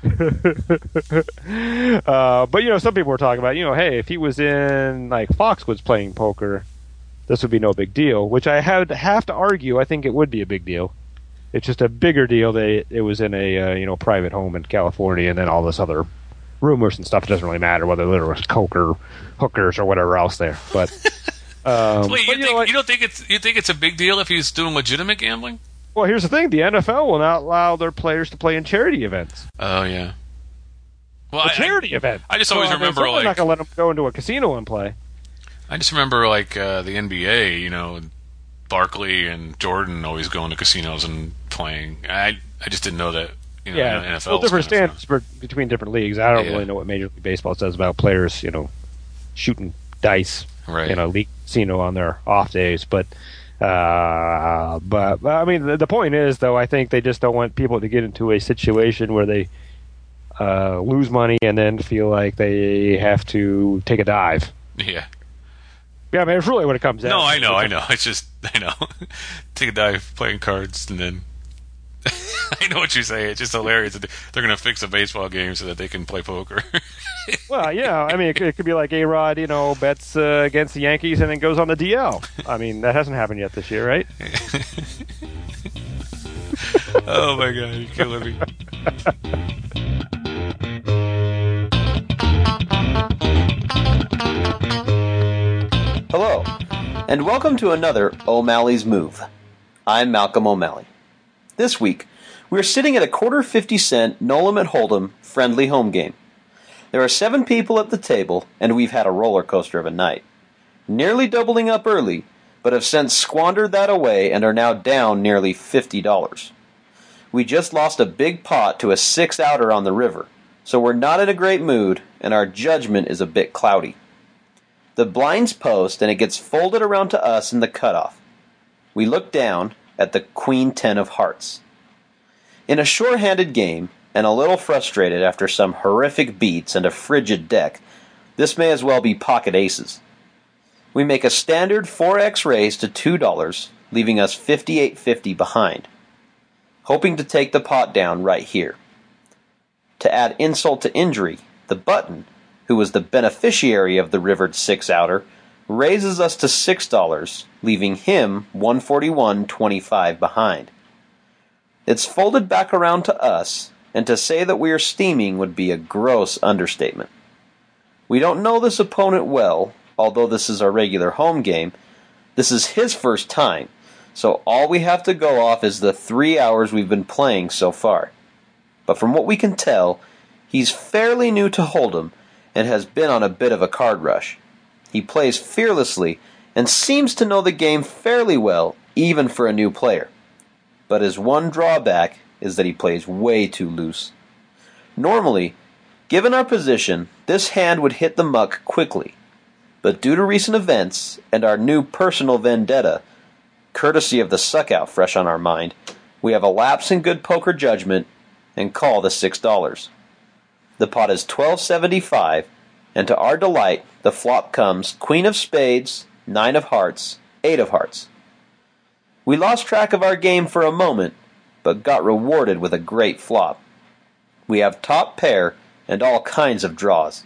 But some people were talking about, hey, if he was in like Foxwoods playing poker, this would be no big deal. Which I have to argue. I think it would be a big deal. It's just a bigger deal that it was in a private home in California, and then all this other rumors and stuff. It doesn't really matter whether there was coke or hookers or whatever else there. But wait, you think it's a big deal if he's doing legitimate gambling? Well, here's the thing: the NFL will not allow their players to play in charity events. Oh yeah. Well, a charity event. I just always remember they're not going to let them go into a casino and play. I just remember the NBA. Barkley and Jordan always going to casinos and playing. I just didn't know that. NFL. Well, different standards between different leagues. I don't really know what Major League Baseball says about players, shooting dice in a league casino on their off days. But I mean, the point is, though, I think they just don't want people to get into a situation where they lose money and then feel like they have to take a dive. Yeah. Yeah, I mean, it's really what it comes down to. No, I know. It's just, take a dive playing cards and then... I know what you say. It's just hilarious that they're going to fix a baseball game so that they can play poker. Well, yeah. I mean, it could be like A-Rod, bets against the Yankees and then goes on the DL. I mean, that hasn't happened yet this year, right? Oh, my God. You're killing me. Hello, and welcome to another O'Malley's Move. I'm Malcolm O'Malley. This week, we're sitting at a quarter 50-cent no-limit hold'em friendly home game. There are 7 people at the table, and we've had a roller coaster of a night. Nearly doubling up early, but have since squandered that away and are now down nearly $50. We just lost a big pot to a 6-outer on the river, so we're not in a great mood, and our judgment is a bit cloudy. The blinds post, and it gets folded around to us in the cutoff. We look down at the Queen 10 of Hearts. In a sure-handed game, and a little frustrated after some horrific beats and a frigid deck, this may as well be pocket aces. We make a standard 4x raise to $2, leaving us $58.50 behind, hoping to take the pot down right here. To add insult to injury, the button, who was the beneficiary of the rivered 6-outer, raises us to $6, leaving him $141.25 behind. It's folded back around to us, and to say that we are steaming would be a gross understatement. We don't know this opponent well, although this is our regular home game. This is his first time, so all we have to go off is the 3 hours we've been playing so far. But from what we can tell, he's fairly new to Hold'em and has been on a bit of a card rush. He plays fearlessly and seems to know the game fairly well, even for a new player. But his one drawback is that he plays way too loose. Normally, given our position, this hand would hit the muck quickly. But due to recent events and our new personal vendetta, courtesy of the suck-out fresh on our mind, we have a lapse in good poker judgment and call the $6. The pot is $12.75, and to our delight, the flop comes Queen of Spades, 9 of Hearts, 8 of Hearts. We lost track of our game for a moment, but got rewarded with a great flop. We have top pair and all kinds of draws.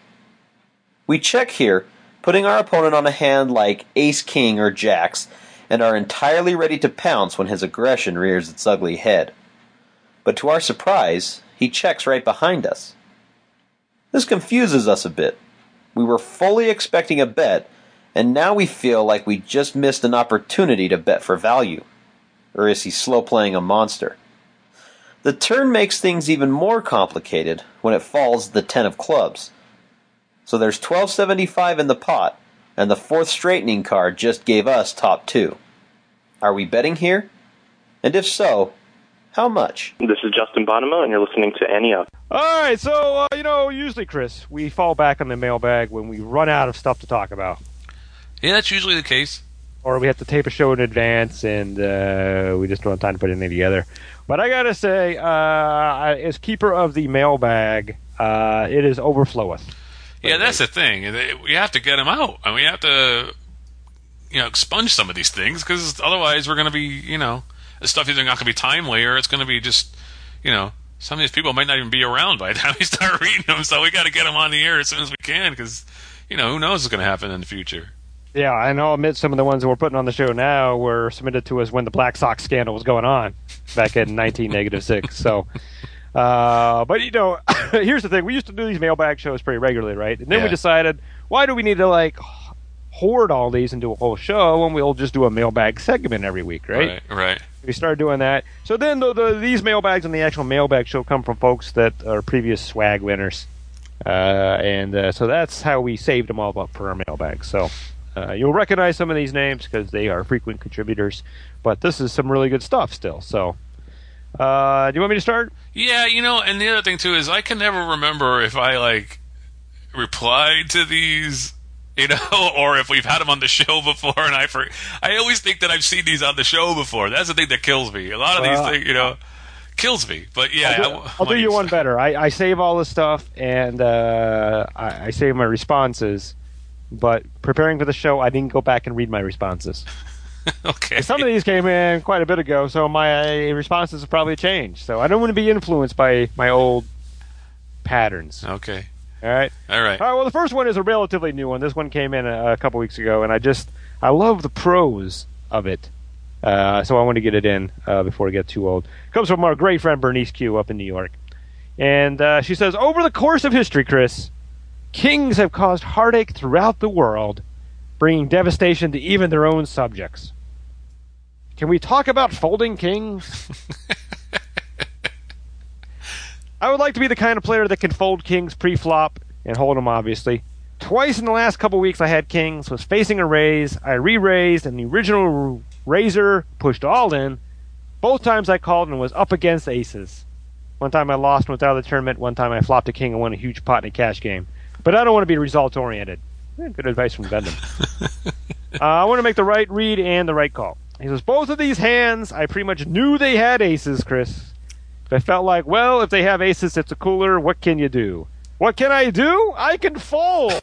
We check here, putting our opponent on a hand like Ace-King or Jacks, and are entirely ready to pounce when his aggression rears its ugly head. But to our surprise, he checks right behind us. This confuses us a bit. We were fully expecting a bet, and now we feel like we just missed an opportunity to bet for value. Or is he slow playing a monster? The turn makes things even more complicated when it falls the 10 of clubs. So there's $12.75 in the pot, and the 4th straightening card just gave us top 2. Are we betting here? And if so, how much? This is Justin Bonema, and you're listening to Annie Up. All right, so, usually, Chris, we fall back on the mailbag when we run out of stuff to talk about. Yeah, that's usually the case. Or we have to tape a show in advance, and we just don't have time to put anything together. But I got to say, as keeper of the mailbag, it is overfloweth. Yeah, that's the thing. We have to get them out. I mean, we have to, expunge some of these things, because otherwise we're going to be, the stuff either not going to be timely, or it's going to be just, some of these people might not even be around by the time we start reading them. So we got to get them on the air as soon as we can, because, who knows what's going to happen in the future. Yeah, and I'll admit some of the ones that we're putting on the show now were submitted to us when the Black Sox scandal was going on back in 19-6. So, but here's the thing: we used to do these mailbag shows pretty regularly, right? And then we decided, why do we need to hoard all these and do a whole show when we'll just do a mailbag segment every week, right? Right. We started doing that. So then these mailbags and the actual mailbag show come from folks that are previous swag winners. So that's how we saved them all up for our mailbag. So you'll recognize some of these names because they are frequent contributors. But this is some really good stuff still. So do you want me to start? Yeah, and the other thing, too, is I can never remember if I, replied to these... or if we've had them on the show before, and I always think that I've seen these on the show before. That's the thing that kills me. A lot of these things, kills me. But yeah, I'll do you one better. I save all this stuff, and I save my responses. But preparing for the show, I didn't go back and read my responses. Okay. Some of these came in quite a bit ago, so my responses have probably changed. So I don't want to be influenced by my old patterns. Okay. All right. Well, the first one is a relatively new one. This one came in a couple weeks ago, and I love the prose of it. So I want to get it in before it gets too old. It comes from our great friend Bernice Q up in New York. And she says, over the course of history, Chris, kings have caused heartache throughout the world, bringing devastation to even their own subjects. Can we talk about folding kings? I would like to be the kind of player that can fold kings pre-flop and hold them, obviously. Twice in the last couple weeks I had kings, was facing a raise, I re-raised, and the original raiser pushed all in. Both times I called and was up against aces. One time I lost and was out of the tournament. One time I flopped a king and won a huge pot in a cash game. But I don't want to be results-oriented. Good advice from Bendham. I want to make the right read and the right call. He says, both of these hands, I pretty much knew they had aces, Chris. I felt like, well, if they have aces, it's a cooler. What can you do? What can I do? I can fold.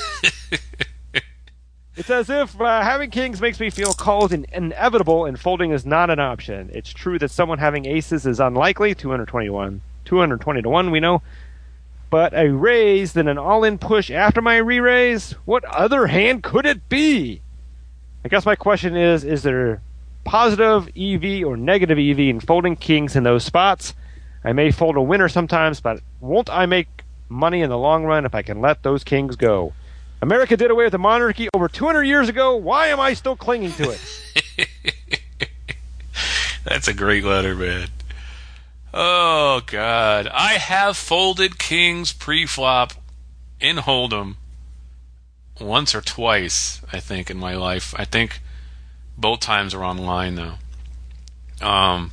It's as if having kings makes me feel calls inevitable and folding is not an option. It's true that someone having aces is unlikely, 220 to 1, we know. But a raise, then an all-in push after my re-raise? What other hand could it be? I guess my question is there positive EV or negative EV in folding kings in those spots? I may fold a winner sometimes, but won't I make money in the long run if I can let those kings go? America did away with the monarchy over 200 years ago. Why am I still clinging to it? That's a great letter, man. Oh, God. I have folded kings pre-flop in Hold'em once or twice, I think, in my life. I think both times are online, though.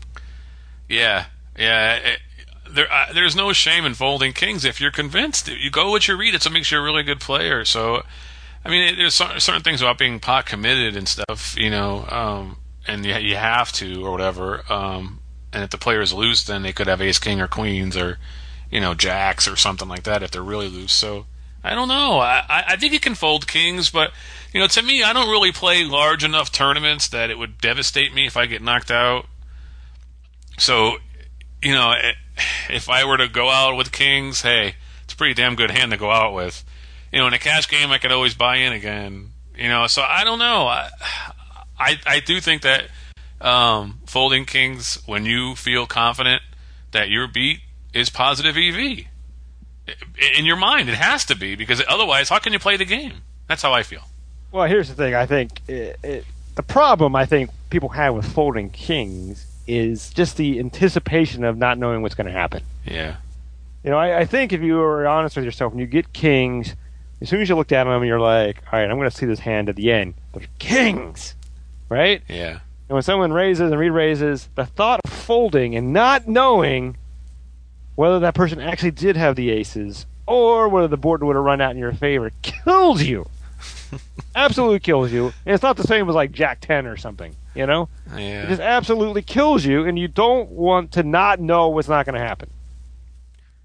There's no shame in folding kings if you're convinced. You go with your read. It's what makes you a really good player. So, I mean, there's certain things about being pot committed and stuff, and you have to or whatever. And if the player's loose, then they could have ace, king, or queens, or jacks or something like that if they're really loose. So, I don't know. I think you can fold kings, but to me, I don't really play large enough tournaments that it would devastate me if I get knocked out. So, if I were to go out with kings, hey, it's a pretty damn good hand to go out with. In a cash game, I could always buy in again. So I don't know. I do think that folding kings, when you feel confident that your beat is positive EV. In your mind, it has to be, because otherwise, how can you play the game? That's how I feel. Well, here's the thing. I think the problem I think people have with folding kings is just the anticipation of not knowing what's going to happen. Yeah. I think if you are honest with yourself and you get kings, as soon as you look at them, you're like, all right, I'm going to see this hand at the end. They're kings, right? Yeah. And when someone raises and re-raises, the thought of folding and not knowing whether that person actually did have the aces or whether the board would have run out in your favor kills you. Absolutely kills you. And it's not the same as like Jack 10 or something, Yeah. It just absolutely kills you, and you don't want to not know what's not going to happen.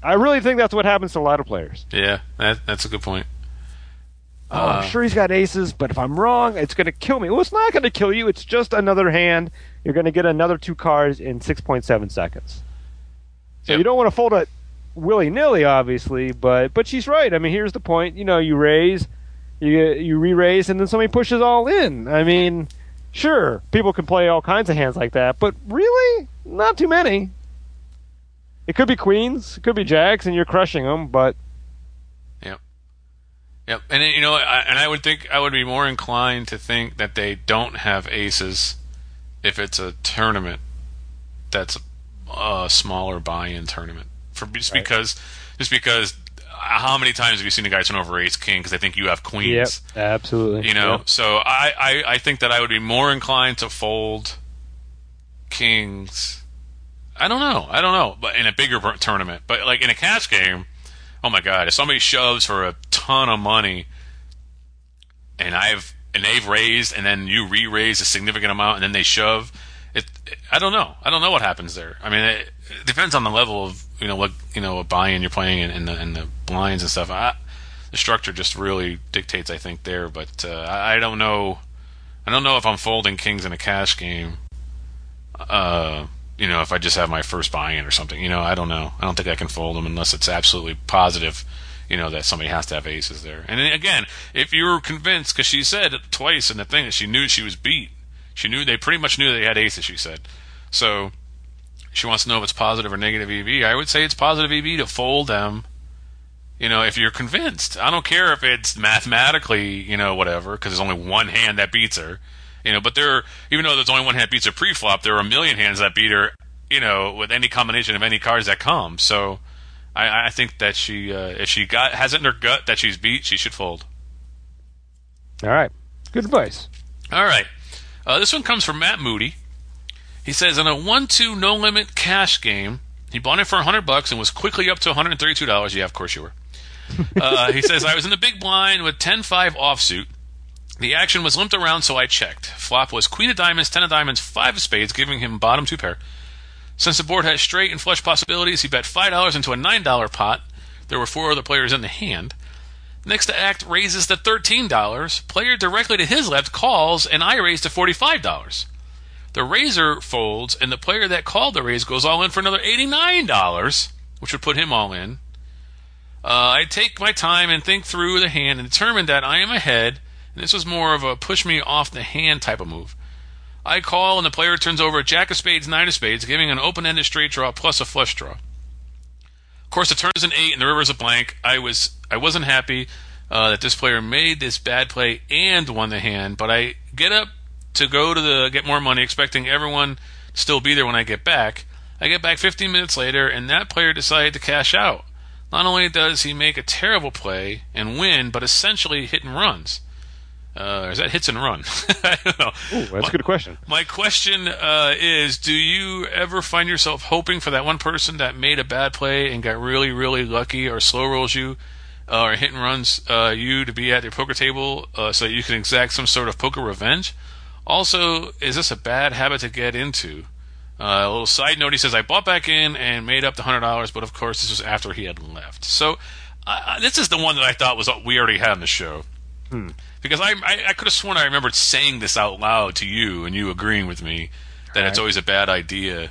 I really think that's what happens to a lot of players. Yeah, that's a good point. I'm sure he's got aces, but if I'm wrong, it's going to kill me. Well, it's not going to kill you. It's just another hand. You're going to get another 2 cards in 6.7 seconds. So you don't want to fold it willy-nilly, obviously, but she's right. I mean, here's the point. You raise, you re-raise, and then somebody pushes all in. I mean, sure, people can play all kinds of hands like that, but really, not too many. It could be queens, it could be jacks, and you're crushing them, but... Yep, and I would think I would be more inclined to think that they don't have aces if it's a tournament that's a smaller buy-in tournament. Because how many times have you seen a guy turn over ace king because they think you have queens? Yep, absolutely. So I think that I would be more inclined to fold kings. I don't know, but in a bigger tournament, but like in a cash game. Oh my God! If somebody shoves for a ton of money, and they've raised, and then you re-raise a significant amount, and then they shove, I don't know. I don't know what happens there. I mean, it depends on the level of what buy-in you're playing and the blinds and stuff. The structure just really dictates, I think, there. But I don't know. I don't know if I'm folding kings in a cash game. If I just have my first buy-in or something, I don't know. I don't think I can fold them unless it's absolutely positive, that somebody has to have aces there. And then again, if you were convinced, because she said twice in the thing that she knew she was beat. They pretty much knew they had aces, she said. So she wants to know if it's positive or negative EV. I would say it's positive EV to fold them, if you're convinced. I don't care if it's mathematically, whatever, because there's only one hand that beats her. But even though there's only one hand that beats her pre-flop, there are a million hands that beat her, with any combination of any cards that come. So I think that she, if she has it in her gut that she's beat, she should fold. All right. Good advice. All right. This one comes from Matt Moody. He says, in a 1-2 no-limit cash game, he bought it for $100 and was quickly up to $132. Yeah, of course you were. He says, I was in the big blind with 10-5 offsuit. The action was limped around, so I checked. Flop was queen of diamonds, 10 of diamonds, 5 of spades, giving him bottom 2 pair. Since the board had straight and flush possibilities, he bet $5 into a $9 pot. There were 4 other players in the hand. Next to act raises to $13. Player directly to his left calls, and I raise to $45. The raiser folds, and the player that called the raise goes all in for another $89, which would put him all in. I take my time and think through the hand and determine that I am ahead. And this was more of a push me off the hand type of move. I call, and the player turns over a jack of spades, 9 of spades, giving an open-ended straight draw plus a flush draw. Of course, the turn is an 8, and the river is a blank. I wasn't happy that this player made this bad play and won the hand, but I get up to go to get more money, expecting everyone to still be there when I get back. I get back 15 minutes later, and that player decided to cash out. Not only does he make a terrible play and win, but essentially hit and runs. Is that hits and run? I don't know. Ooh, that's a good question. My question is, do you ever find yourself hoping for that one person that made a bad play and got really, really lucky, or slow rolls you, or hit and runs you to be at your poker table so you can exact some sort of poker revenge? Also, is this a bad habit to get into? A little side note, he says, I bought back in and made up the $100, but of course this was after he had left. So this is the one that I thought was we already had on the show. Because I could have sworn I remembered saying this out loud to you and you agreeing with me that it's always a bad idea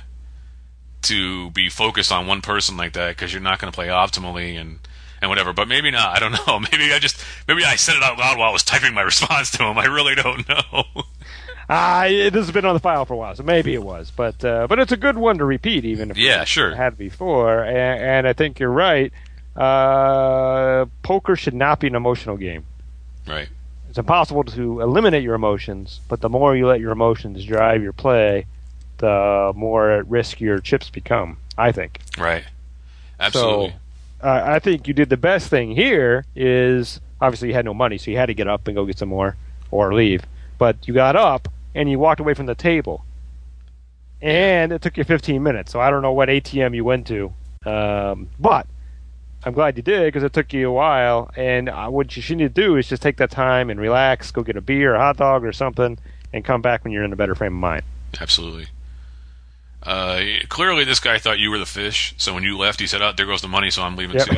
to be focused on one person like that because you're not going to play optimally and whatever. But maybe not. I don't know. Maybe I said it out loud while I was typing my response to him. I really don't know. This has been on the file for a while, so maybe it was. But it's a good one to repeat, even if you had before. And I think you're right. Poker should not be an emotional game. Right. It's impossible to eliminate your emotions, but the more you let your emotions drive your play, the more at risk your chips become, I think. Right. Absolutely. So, I think you did the best thing here is, obviously you had no money, so you had to get up and go get some more or leave. But you got up and you walked away from the table. And it took you 15 minutes, so I don't know what ATM you went to. But I'm glad you did because it took you a while. And what you should need to do is just take that time and relax, go get a beer, a hot dog, or something, and come back when you're in a better frame of mind. Absolutely. Clearly, this guy thought you were the fish, so when you left, he said, "Oh, there goes the money, so I'm leaving too."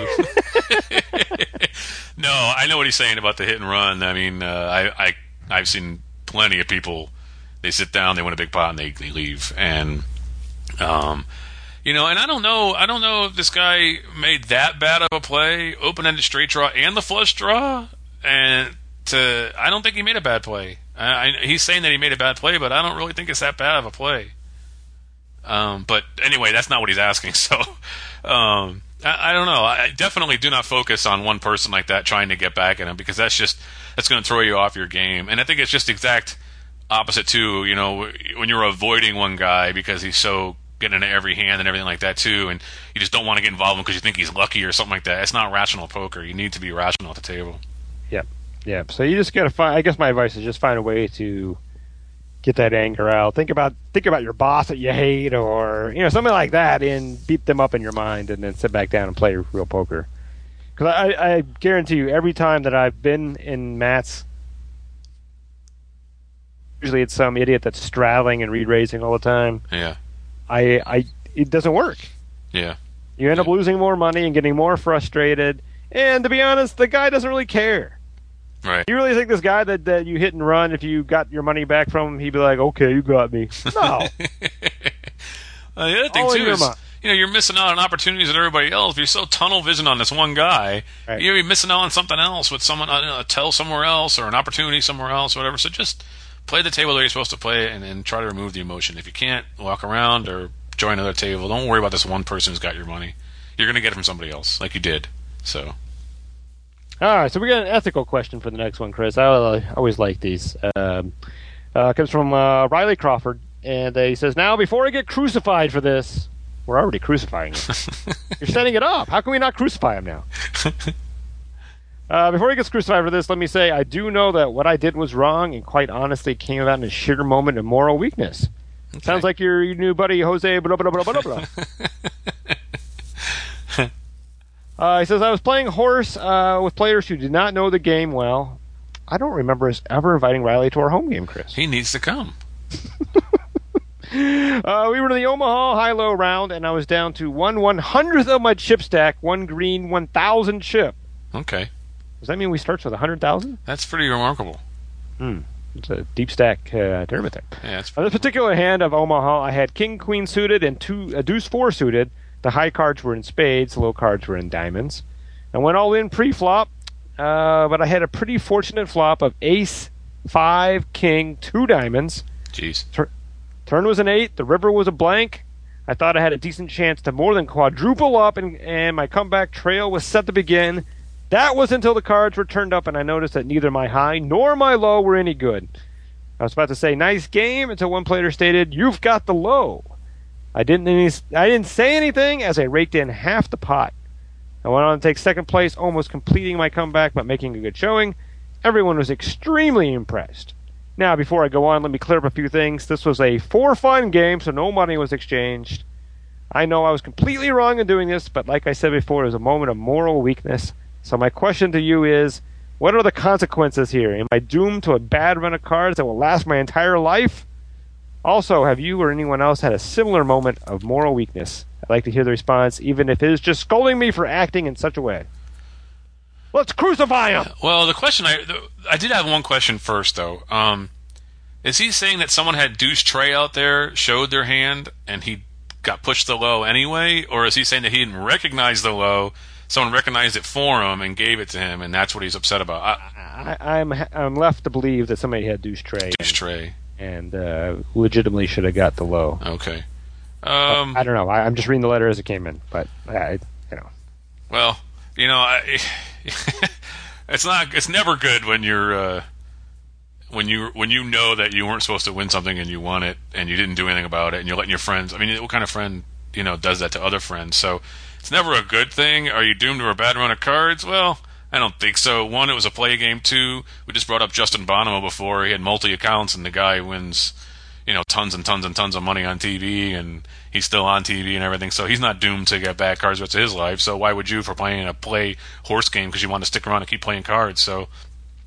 No, I know what he's saying about the hit and run. I mean, I've seen plenty of people. They sit down, they win a big pot, and they leave. And and I don't know if this guy made that bad of a play, open-ended straight draw and the flush draw. And I don't think he made a bad play. He's saying that he made a bad play, but I don't really think it's that bad of a play. But anyway, that's not what he's asking. So, I don't know. I definitely do not focus on one person like that trying to get back at him, because that's going to throw you off your game. And I think it's just exact opposite too. When you're avoiding one guy because he's so getting into every hand and everything like that too, and you just don't want to get involved with him because you think he's lucky or something like that. It's not rational poker. You need to be rational at the table. Yep. So you just got to find. I guess my advice is just find a way to get that anger out. Think about your boss that you hate, or something like that, and beat them up in your mind, and then sit back down and play real poker. Because I guarantee you, every time that I've been in Matt's, usually it's some idiot that's straddling and re-raising all the time. Yeah. It doesn't work. Yeah. You end up losing more money and getting more frustrated. And to be honest, the guy doesn't really care. Right. You really think this guy that you hit and run, if you got your money back from him, he'd be like, "Okay, you got me." No. The other thing too is, you're missing out on opportunities with everybody else. If you're so tunnel vision on this one guy, right, you'll be missing out on something else with someone, a tell somewhere else or an opportunity somewhere else, or whatever. So just play the table that you're supposed to play, and try to remove the emotion. If you can't, walk around or join another table. Don't worry about this one person who's got your money. You're going to get it from somebody else, like you did. So. All right, so we got an ethical question for the next one, Chris. I always like these. Comes from Riley Crawford, and he says, "Now, before I get crucified for this," we're already crucifying him. You're setting it up. How can we not crucify him now? Before he gets crucified for this, let me say I do know that what I did was wrong, and quite honestly came about in a sheer moment of moral weakness. Okay. Sounds like your new buddy Jose. Blah blah blah blah blah. He says, "I was playing horse with players who did not know the game well. I don't remember us ever inviting Riley to our home game, Chris." He needs to come. We were in the Omaha high-low round, and I was down to 1/100th of my chip stack, one green, 1,000 chip. Okay. Does that mean we start with 100,000? That's pretty remarkable. It's a deep stack tournament there. Yeah, that's on this particular hand of Omaha, I had king, queen suited and deuce, four suited. The high cards were in spades, the low cards were in diamonds. I went all in pre-flop, but I had a pretty fortunate flop of ace, 5, king, 2 diamonds. Jeez. Turn was an 8, the river was a blank. I thought I had a decent chance to more than quadruple up, and my comeback trail was set to begin. That was until the cards were turned up, and I noticed that neither my high nor my low were any good. I was about to say, "Nice game," until one player stated, "You've got the low." I didn't say anything as I raked in half the pot. I went on to take second place, almost completing my comeback but making a good showing. Everyone was extremely impressed. Now, before I go on, let me clear up a few things. This was a for-fun game, so no money was exchanged. I know I was completely wrong in doing this, but like I said before, it was a moment of moral weakness. So my question to you is, what are the consequences here? Am I doomed to a bad run of cards that will last my entire life? Also, have you or anyone else had a similar moment of moral weakness? I'd like to hear the response, even if it is just scolding me for acting in such a way. Let's crucify him! Well, the question, I did have one question first, though. Is he saying that someone had deuce tray out there, showed their hand, and he got pushed the low anyway? Or is he saying that he didn't recognize the low, someone recognized it for him and gave it to him, and that's what he's upset about? I'm left to believe that somebody had deuce tray. Deuce tray. And legitimately should have got the low. Okay. I don't know. I'm just reading the letter as it came in, but Well, it's never good when you're when you know that you weren't supposed to win something and you won it and you didn't do anything about it and you're letting your friends. I mean, what kind of friend does that to other friends? So it's never a good thing. Are you doomed to a bad run of cards? Well, I don't think so. 1, it was a play game. 2, we just brought up Justin Bonomo before. He had multi-accounts, and the guy wins, tons and tons and tons of money on TV, and he's still on TV and everything. So he's not doomed to get bad cards the rest of his life. So why would you for playing a play horse game because you want to stick around and keep playing cards? So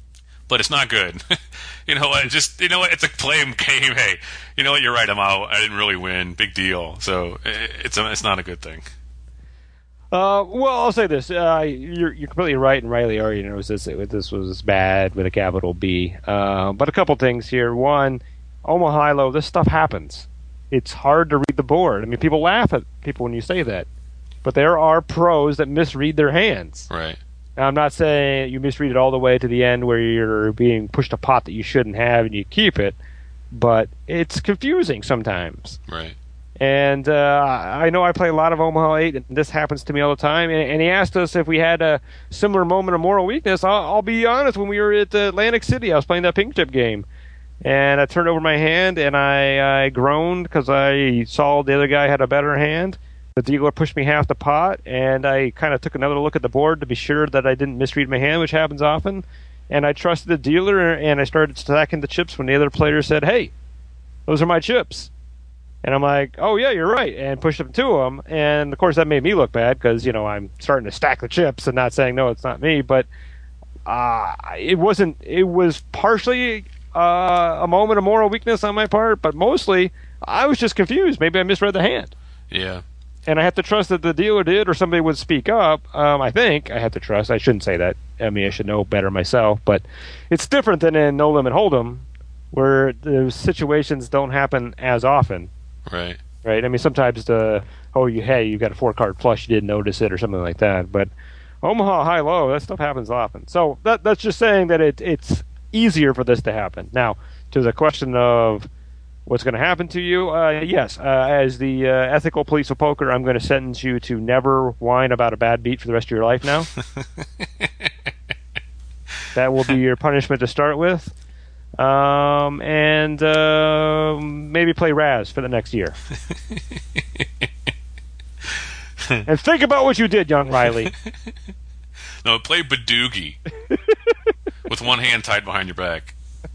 but it's not good. You know what? It's a play game. Hey, you know what? You're right. I'm out. I didn't really win. Big deal. So it's not a good thing. Well, I'll say this: you're completely right, and Riley already knows this was bad with a capital B. But a couple things here. One, Omaha High-Low, this stuff happens. It's hard to read the board. I mean, people laugh at people when you say that, but there are pros that misread their hands. Right. Now, I'm not saying you misread it all the way to the end where you're being pushed a pot that you shouldn't have and you keep it, but it's confusing sometimes. Right. And I know I play a lot of Omaha 8, and this happens to me all the time. And he asked us if we had a similar moment of moral weakness. I'll be honest, when we were at Atlantic City, I was playing that pink chip game. And I turned over my hand, and I groaned because I saw the other guy had a better hand. The dealer pushed me half the pot, and I kind of took another look at the board to be sure that I didn't misread my hand, which happens often. And I trusted the dealer, and I started stacking the chips when the other player said, "Hey, those are my chips." And I'm like, "Oh, yeah, you're right," and pushed them to him. And, of course, that made me look bad because, I'm starting to stack the chips and not saying, no, it's not me. But it was partially a moment of moral weakness on my part, but mostly I was just confused. Maybe I misread the hand. Yeah. And I have to trust that the dealer did or somebody would speak up. I think I have to trust. I shouldn't say that. I mean, I should know better myself. But it's different than in No Limit Hold'em, where the situations don't happen as often. Right. Right. I mean, sometimes you got a 4-card flush, you didn't notice it or something like that. But Omaha High-Low, that stuff happens often. So that's just saying that it's easier for this to happen. Now, to the question of what's going to happen to you, yes, as the ethical police of poker, I'm going to sentence you to never whine about a bad beat for the rest of your life now. That will be your punishment to start with. And maybe play Raz for the next year. And think about what you did, young Riley. No, play Badoogie. With one hand tied behind your back.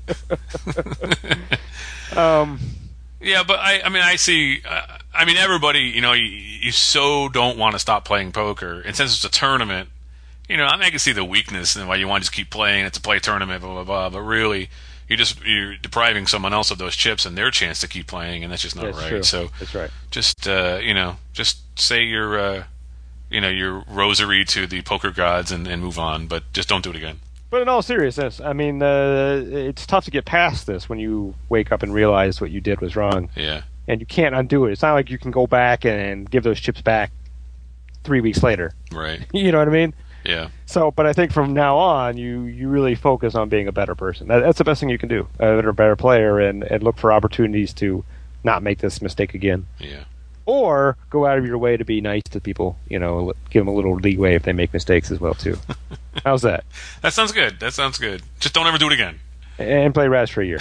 Yeah, but I see. Everybody, you so don't want to stop playing poker, and since it's a tournament, I can see the weakness and why you want to just keep playing. It's a play tournament, blah blah blah. But really, you're depriving someone else of those chips and their chance to keep playing, and that's just not right. True. So that's right. Just just say your rosary to the poker gods and move on, but just don't do it again. But in all seriousness, it's tough to get past this when you wake up and realize what you did was wrong. Yeah. And you can't undo it. It's not like you can go back and give those chips back 3 weeks later. Right. You know what I mean? Yeah. So, but I think from now on, you really focus on being a better person. That's the best thing you can do. A better player and look for opportunities to not make this mistake again. Yeah. Or go out of your way to be nice to people, give them a little leeway if they make mistakes as well, too. How's that? That sounds good. Just don't ever do it again. And play Raz for a year.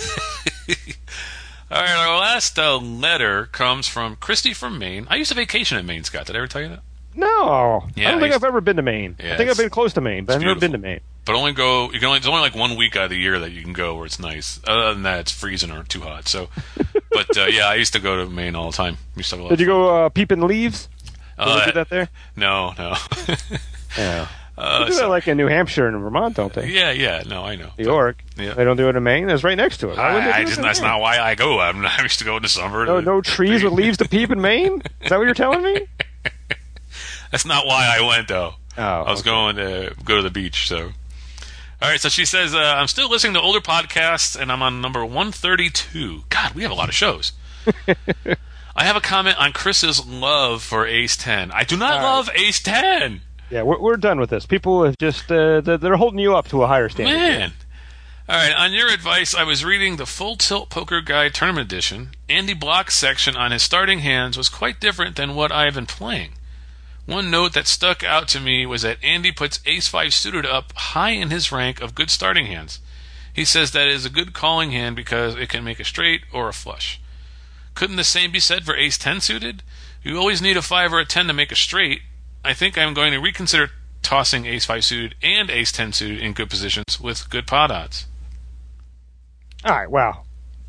All right, our last letter comes from Christy from Maine. I used to vacation in Maine, Scott. Did I ever tell you that? No. Yeah, I don't think I've ever been to Maine. Yeah, I think I've been close to Maine, but I've never been to Maine. But there's only like 1 week out of the year that you can go where it's nice. Other than that, it's freezing or too hot. So, but I used to go to Maine all the time. Did you go peeping leaves? Did you do that there? No. Yeah. They do that like in New Hampshire and Vermont, don't they? Yeah. No, I know. New York. Yeah. They don't do it in Maine. It's right next to it. That's not why I go. I used to go in the summer. No trees with leaves to peep in Maine? Is that what you're telling me? That's not why I went, though. Oh, I was going to go to the beach, so. All right, so she says, I'm still listening to older podcasts, and I'm on number 132. God, we have a lot of shows. I have a comment on Chris's love for Ace 10. I do not love Ace 10. Yeah, we're done with this. People have just, they're holding you up to a higher standard. Man. All right, on your advice, I was reading the Full Tilt Poker Guide Tournament Edition. Andy Block's section on his starting hands was quite different than what I have been playing. One note that stuck out to me was that Andy puts Ace-5 suited up high in his rank of good starting hands. He says that it is a good calling hand because it can make a straight or a flush. Couldn't the same be said for Ace-10 suited? You always need a 5 or a 10 to make a straight. I think I'm going to reconsider tossing Ace-5 suited and Ace-10 suited in good positions with good pot odds. All right, wow.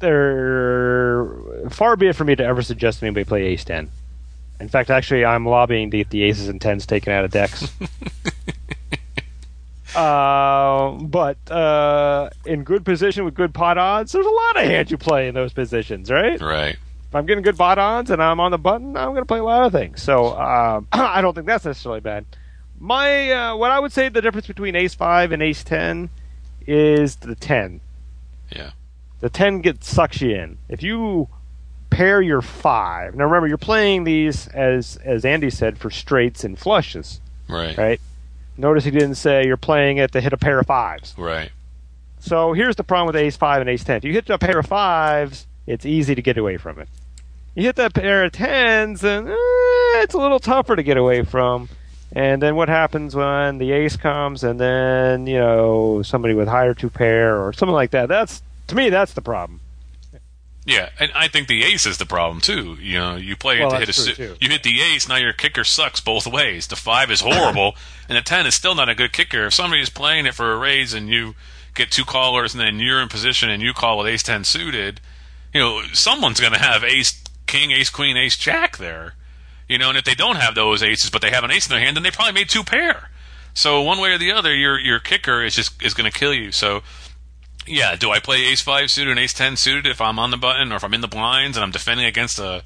Far be it for me to ever suggest anybody play Ace-10. In fact, actually, I'm lobbying to get the aces and tens taken out of decks. But in good position with good pot odds, there's a lot of hands you play in those positions, right? Right. If I'm getting good pot odds and I'm on the button, I'm going to play a lot of things. So I don't think that's necessarily bad. What I would say the difference between Ace 5 and Ace 10 is the 10. Yeah. The 10 sucks you in. If you pair your 5, now remember you're playing these as Andy said for straights and flushes. Right. Right. Notice he didn't say you're playing it to hit a pair of 5s. Right. So here's the problem with Ace 5 and Ace 10. If you hit a pair of 5s, it's easy to get away from it. You hit that pair of 10s, and it's a little tougher to get away from. And then what happens when the ace comes, and then somebody with higher 2 pair or something like that? To me, that's the problem. Yeah, and I think the ace is the problem too. You play it to hit a suit. You hit the ace, now your kicker sucks both ways. The 5 is horrible, and the 10 is still not a good kicker. If somebody's playing it for a raise and you get 2 callers, and then you're in position and you call with ace 10 suited, someone's going to have ace king, ace queen, ace jack there. And if they don't have those aces, but they have an ace in their hand, then they probably made 2 pair. So one way or the other, your kicker is going to kill you. So. Yeah, do I play ace 5 suited and ace 10 suited if I'm on the button or if I'm in the blinds and I'm defending against a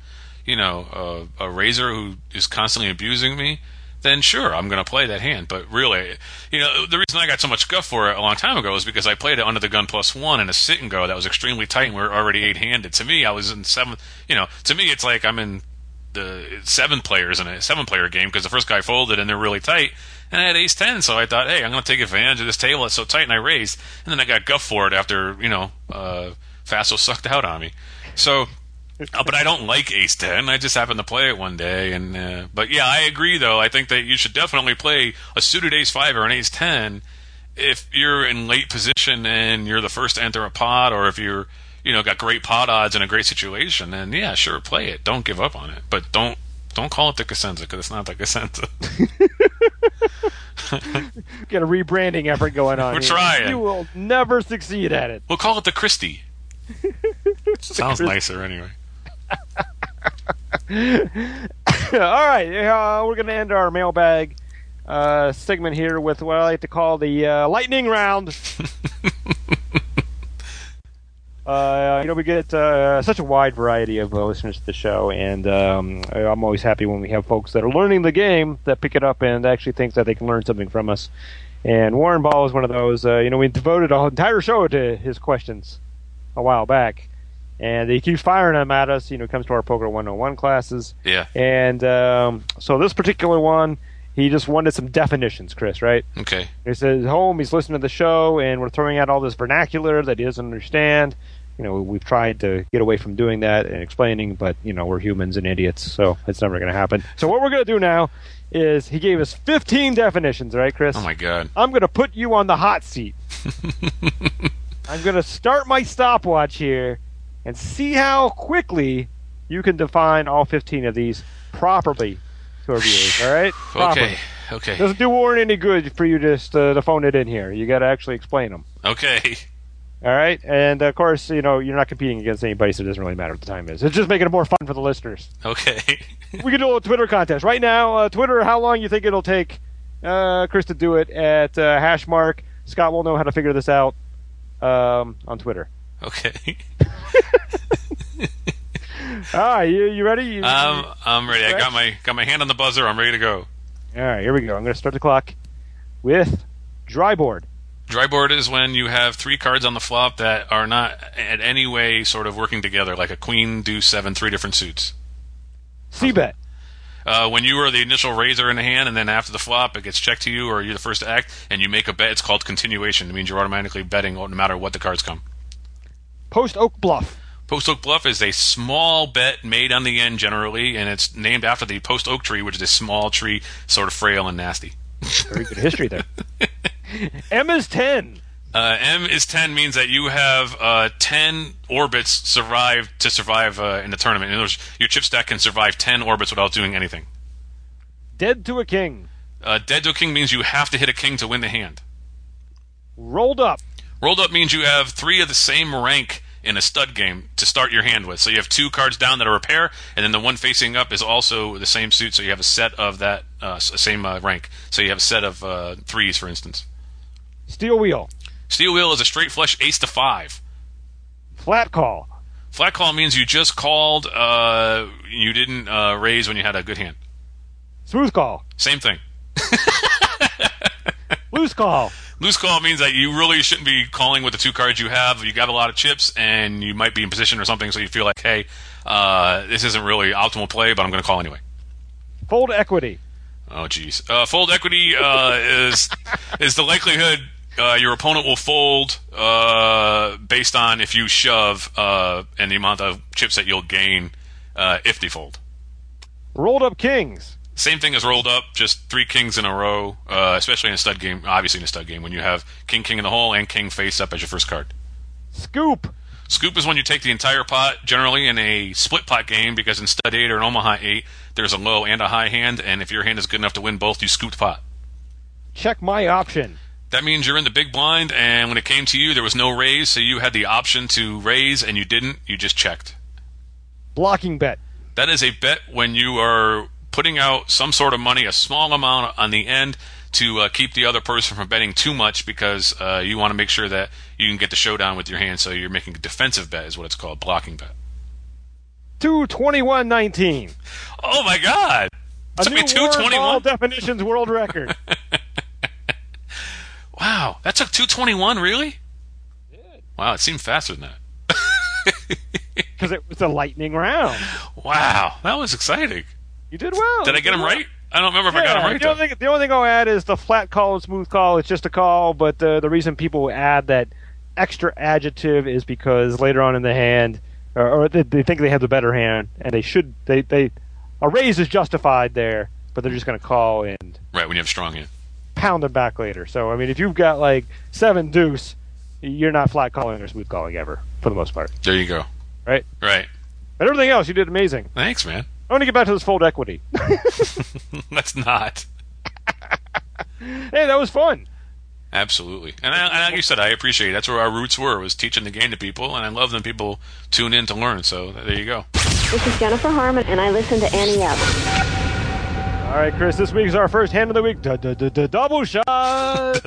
raiser who is constantly abusing me? Then sure, I'm going to play that hand. But really, the reason I got so much guff for it a long time ago is because I played it under the gun +1 in a sit and go that was extremely tight and we were already 8-handed. To me, I was in 7th. To me, it's like I'm in the 7 players in a 7-player game because the first guy folded and they're really tight. And I had ace 10, so I thought, hey, I'm going to take advantage of this table. It's so tight, and I raised. And then I got guff for it after, Faso sucked out on me. So, but I don't like ace 10. I just happened to play it one day. But yeah, I agree, though. I think that you should definitely play a suited ace 5 or an ace 10 if you're in late position and you're the first to enter a pot, or if you're, got great pot odds in a great situation. Then yeah, sure, play it. Don't give up on it. But don't call it the Cosenza because it's not the Cosenza. Got a rebranding effort going on. We're trying. You will never succeed at it. We'll call it the Christie. Sounds nicer anyway. All right, we're going to end our mailbag segment here with what I like to call the lightning round. We get such a wide variety of listeners to the show, and I'm always happy when we have folks that are learning the game that pick it up and actually think that they can learn something from us. And Warren Ball is one of those. We devoted an entire show to his questions a while back, and he keeps firing them at us. It comes to our Poker 101 classes. Yeah. And so this particular one, he just wanted some definitions, Chris, right? Okay. He says home, he's listening to the show, and we're throwing out all this vernacular that he doesn't understand. We've tried to get away from doing that and explaining, but, we're humans and idiots, so it's never going to happen. So what we're going to do now is he gave us 15 definitions, right, Chris? Oh, my God. I'm going to put you on the hot seat. I'm going to start my stopwatch here and see how quickly you can define all 15 of these properly to our viewers, all right? Properly. Okay. Doesn't do Warren any good for you just to phone it in here. You got to actually explain them. Okay. All right, and of course, you're not competing against anybody, so it doesn't really matter what the time is. It's just making it more fun for the listeners. Okay. We can do a Twitter contest right now. Twitter, how long you think it'll take Chris to do it at #? Scott will know how to figure this out on Twitter. Okay. All right, you ready? I'm ready. I got my hand on the buzzer. I'm ready to go. All right, here we go. I'm going to start the clock with dry board. Dry board is when you have 3 cards on the flop that are not in any way sort of working together, like a queen, deuce, 7, 3 different suits. C-bet. When you are the initial raiser in the hand, and then after the flop, it gets checked to you, or you're the first to act, and you make a bet, it's called continuation. It means you're automatically betting no matter what the cards come. Post Oak Bluff. Post Oak Bluff is a small bet made on the end generally, and it's named after the post oak tree, which is a small tree, sort of frail and nasty. Very good history there. M is 10. M is 10 means that you have 10 orbits survive in the tournament. In other words, your chip stack can survive 10 orbits without doing anything. Dead to a king. Dead to a king means you have to hit a king to win the hand. Rolled up. Rolled up means you have 3 of the same rank in a stud game to start your hand with. So you have 2 cards down that are a pair, and then the one facing up is also the same suit, so you have a set of that same rank. So you have a set of 3s, for instance. Steel wheel. Steel wheel is a straight flush ace to 5. Flat call. Flat call means you just called, you didn't raise when you had a good hand. Smooth call. Same thing. Loose call. Loose call means that you really shouldn't be calling with the 2 cards you have. You got a lot of chips, and you might be in position or something, so you feel like, hey, this isn't really optimal play, but I'm going to call anyway. Fold equity. Oh, geez. Fold equity is the likelihood your opponent will fold based on if you shove and the amount of chips that you'll gain if they fold. Rolled up kings. Same thing as rolled up, just 3 kings in a row, especially in a stud game, obviously in a stud game, when you have king in the hole and king face up as your first card. Scoop. Scoop is when you take the entire pot, generally in a split pot game, because in stud 8 or an Omaha 8, there's a low and a high hand, and if your hand is good enough to win both, you scoop the pot. Check my option. That means you're in the big blind, and when it came to you, there was no raise, so you had the option to raise, and you didn't. You just checked. Blocking bet. That is a bet when you are putting out some sort of money, a small amount on the end, to keep the other person from betting too much, because you want to make sure that you can get the showdown with your hand, so you're making a defensive bet is what it's called, blocking bet. 221.19. Oh, my God. A took new me 221? all definitions world record. Wow, that took 221, really? Wow, it seemed faster than that. Because it was a lightning round. Wow, that was exciting. You did well. Did I get him right? I don't remember if I got him right. The only thing I'll add is the flat call and smooth call. It's just a call, but the reason people add that extra adjective is because later on in the hand, or they think they have the better hand, and they should. A raise is justified there, but they're just going to call and right when you have strong hand, pound them back later. So I mean, if you've got like 7 deuce, you're not flat calling or smooth calling ever for the most part. There you go. Right. Right. But everything else, you did amazing. Thanks, man. I want to get back to this fold equity. That's not. Hey, that was fun. Absolutely. And like you said, I appreciate it. That's where our roots were, was teaching the game to people, and I love when people tune in to learn. So there you go. This is Jennifer Harmon, and I listen to Annie Up. All right, Chris, this week's our first hand of the week. Double shot.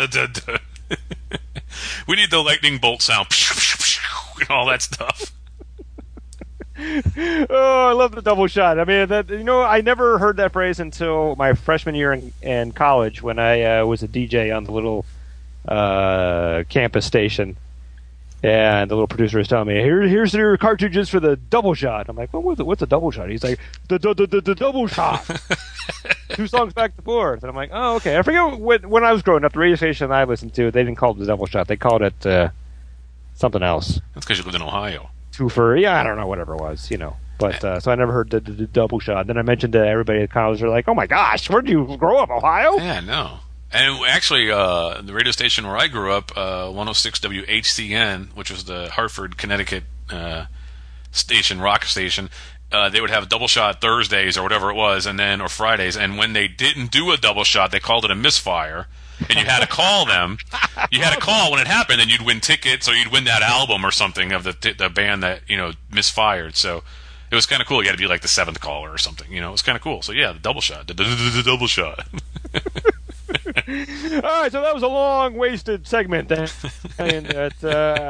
We need the lightning bolt sound and all that stuff. Oh, I love the double shot. I mean, I never heard that phrase until my freshman year in college when I was a DJ on the little campus station, and the little producer was telling me, "Here's your cartridges for the double shot." I'm like, "What's a double shot?" He's like, "The double shot." 2 songs back and forth, and I'm like, "Oh, okay." I forget when I was growing up, the radio station I listened to, they didn't call it the double shot. They called it something else. That's because you lived in Ohio. I don't know, whatever it was, But so I never heard the double shot. Then I mentioned to everybody at college, they're like, "Oh my gosh, where did you grow up, Ohio?" Yeah, no. And actually, the radio station where I grew up, 106 WHCN, which was the Hartford, Connecticut station, rock station, they would have a double shot Thursdays or whatever it was, or Fridays. And when they didn't do a double shot, they called it a misfire. And you had to call them. You had to call when it happened, and you'd win tickets, or you'd win that album or something of the band that misfired. So it was kind of cool. You had to be like the 7th caller or something. It was kind of cool. So yeah, the double shot, the double shot. All right, so that was a long wasted segment. And as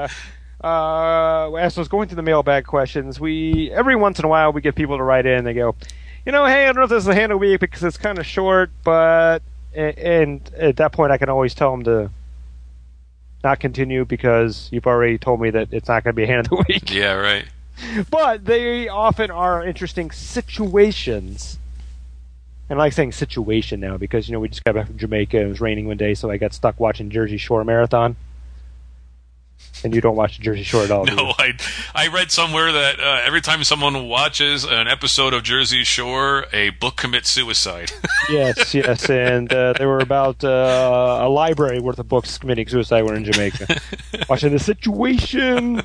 I was going through the mailbag questions, every once in a while we get people to write in. They go, "Hey, I don't know if this is the hand of the week because it's kind of short, but." And at that point, I can always tell them to not continue because you've already told me that it's not going to be a hand of the week. Yeah, right. But they often are interesting situations. And I like saying situation now because, we just got back from Jamaica. It was raining one day, so I got stuck watching Jersey Shore Marathon. And you don't watch Jersey Shore at all. No, I read somewhere that every time someone watches an episode of Jersey Shore, a book commits suicide. Yes, and there were about a library worth of books committing suicide when in Jamaica. Watching The Situation.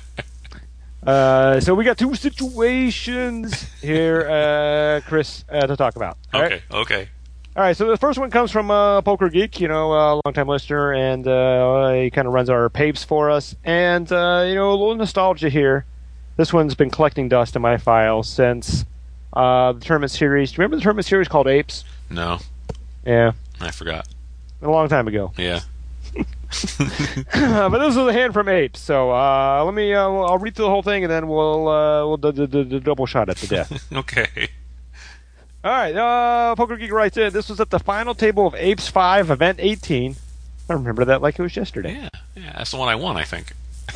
So we got 2 situations here, Chris, to talk about. Okay. All right, so the first one comes from Poker Geek, a longtime listener, and he kind of runs our papes for us. And, a little nostalgia here. This one's been collecting dust in my files since the tournament series. Do you remember the tournament series called Apes? No. Yeah. I forgot. A long time ago. Yeah. But this is a hand from Apes, so let me. I'll read through the whole thing, and then we'll double shot at the death. Okay. All right. Poker Geek writes in. This was at the final table of Apes 5, Event 18. I remember that like it was yesterday. Yeah, that's the one I won, I think.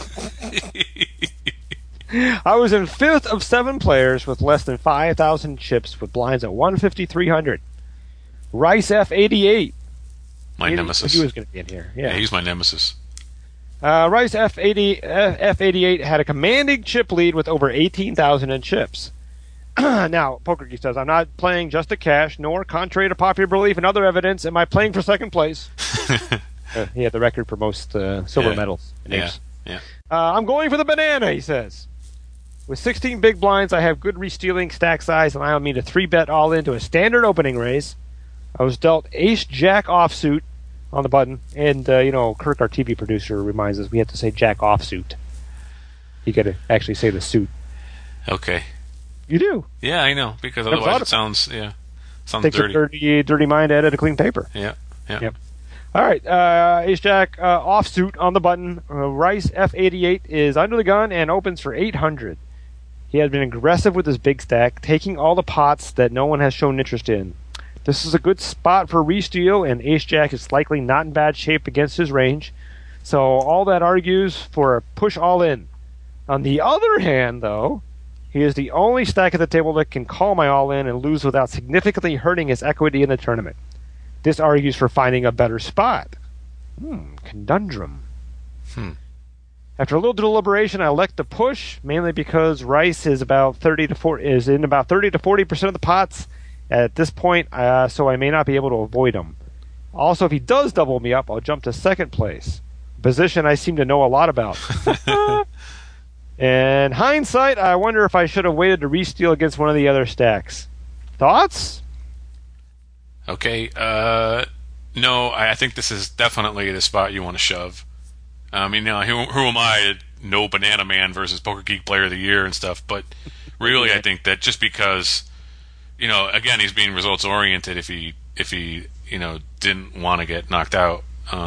I was in 5th of 7 players with less than 5,000 chips with blinds at 150, 300. Rice F88. My nemesis. He was going to be in here. Yeah, he's my nemesis. Rice F88 had a commanding chip lead with over 18,000 in chips. Now, Poker Geek says, I'm not playing just to cash, nor, contrary to popular belief and other evidence, am I playing for second place. He had the record for most silver medals. Yeah. I'm going for the banana, he says. With 16 big blinds, I have good re-stealing stack size, allowing me to 3-bet all into a standard opening raise. I was dealt ace-jack offsuit on the button, and, Kirk, our TV producer, reminds us we have to say jack offsuit. You got to actually say the suit. Okay. You do? Yeah, I know, because otherwise it sounds dirty. A dirty mind added a clean paper. Yeah. Yep. All right, ace-jack offsuit on the button. Rice F88 is under the gun and opens for 800. He has been aggressive with his big stack, taking all the pots that no one has shown interest in. This is a good spot for re-steal, and ace-jack is likely not in bad shape against his range. So all that argues for a push all in. On the other hand, though, he is the only stack at the table that can call my all in and lose without significantly hurting his equity in the tournament. This argues for finding a better spot. Conundrum. After a little deliberation, I elect to push, mainly because Rice is in about 30 to 40% of the pots at this point, so I may not be able to avoid him. Also, if he does double me up, I'll jump to second place, a position I seem to know a lot about. In hindsight, I wonder if I should have waited to re-steal against one of the other stacks. Thoughts? Okay. No, I think this is definitely the spot you want to shove. I mean, who am I to know Banana Man versus Poker Geek Player of the Year and stuff? But really, I think that just because, again, he's being results oriented. If he didn't want to get knocked out,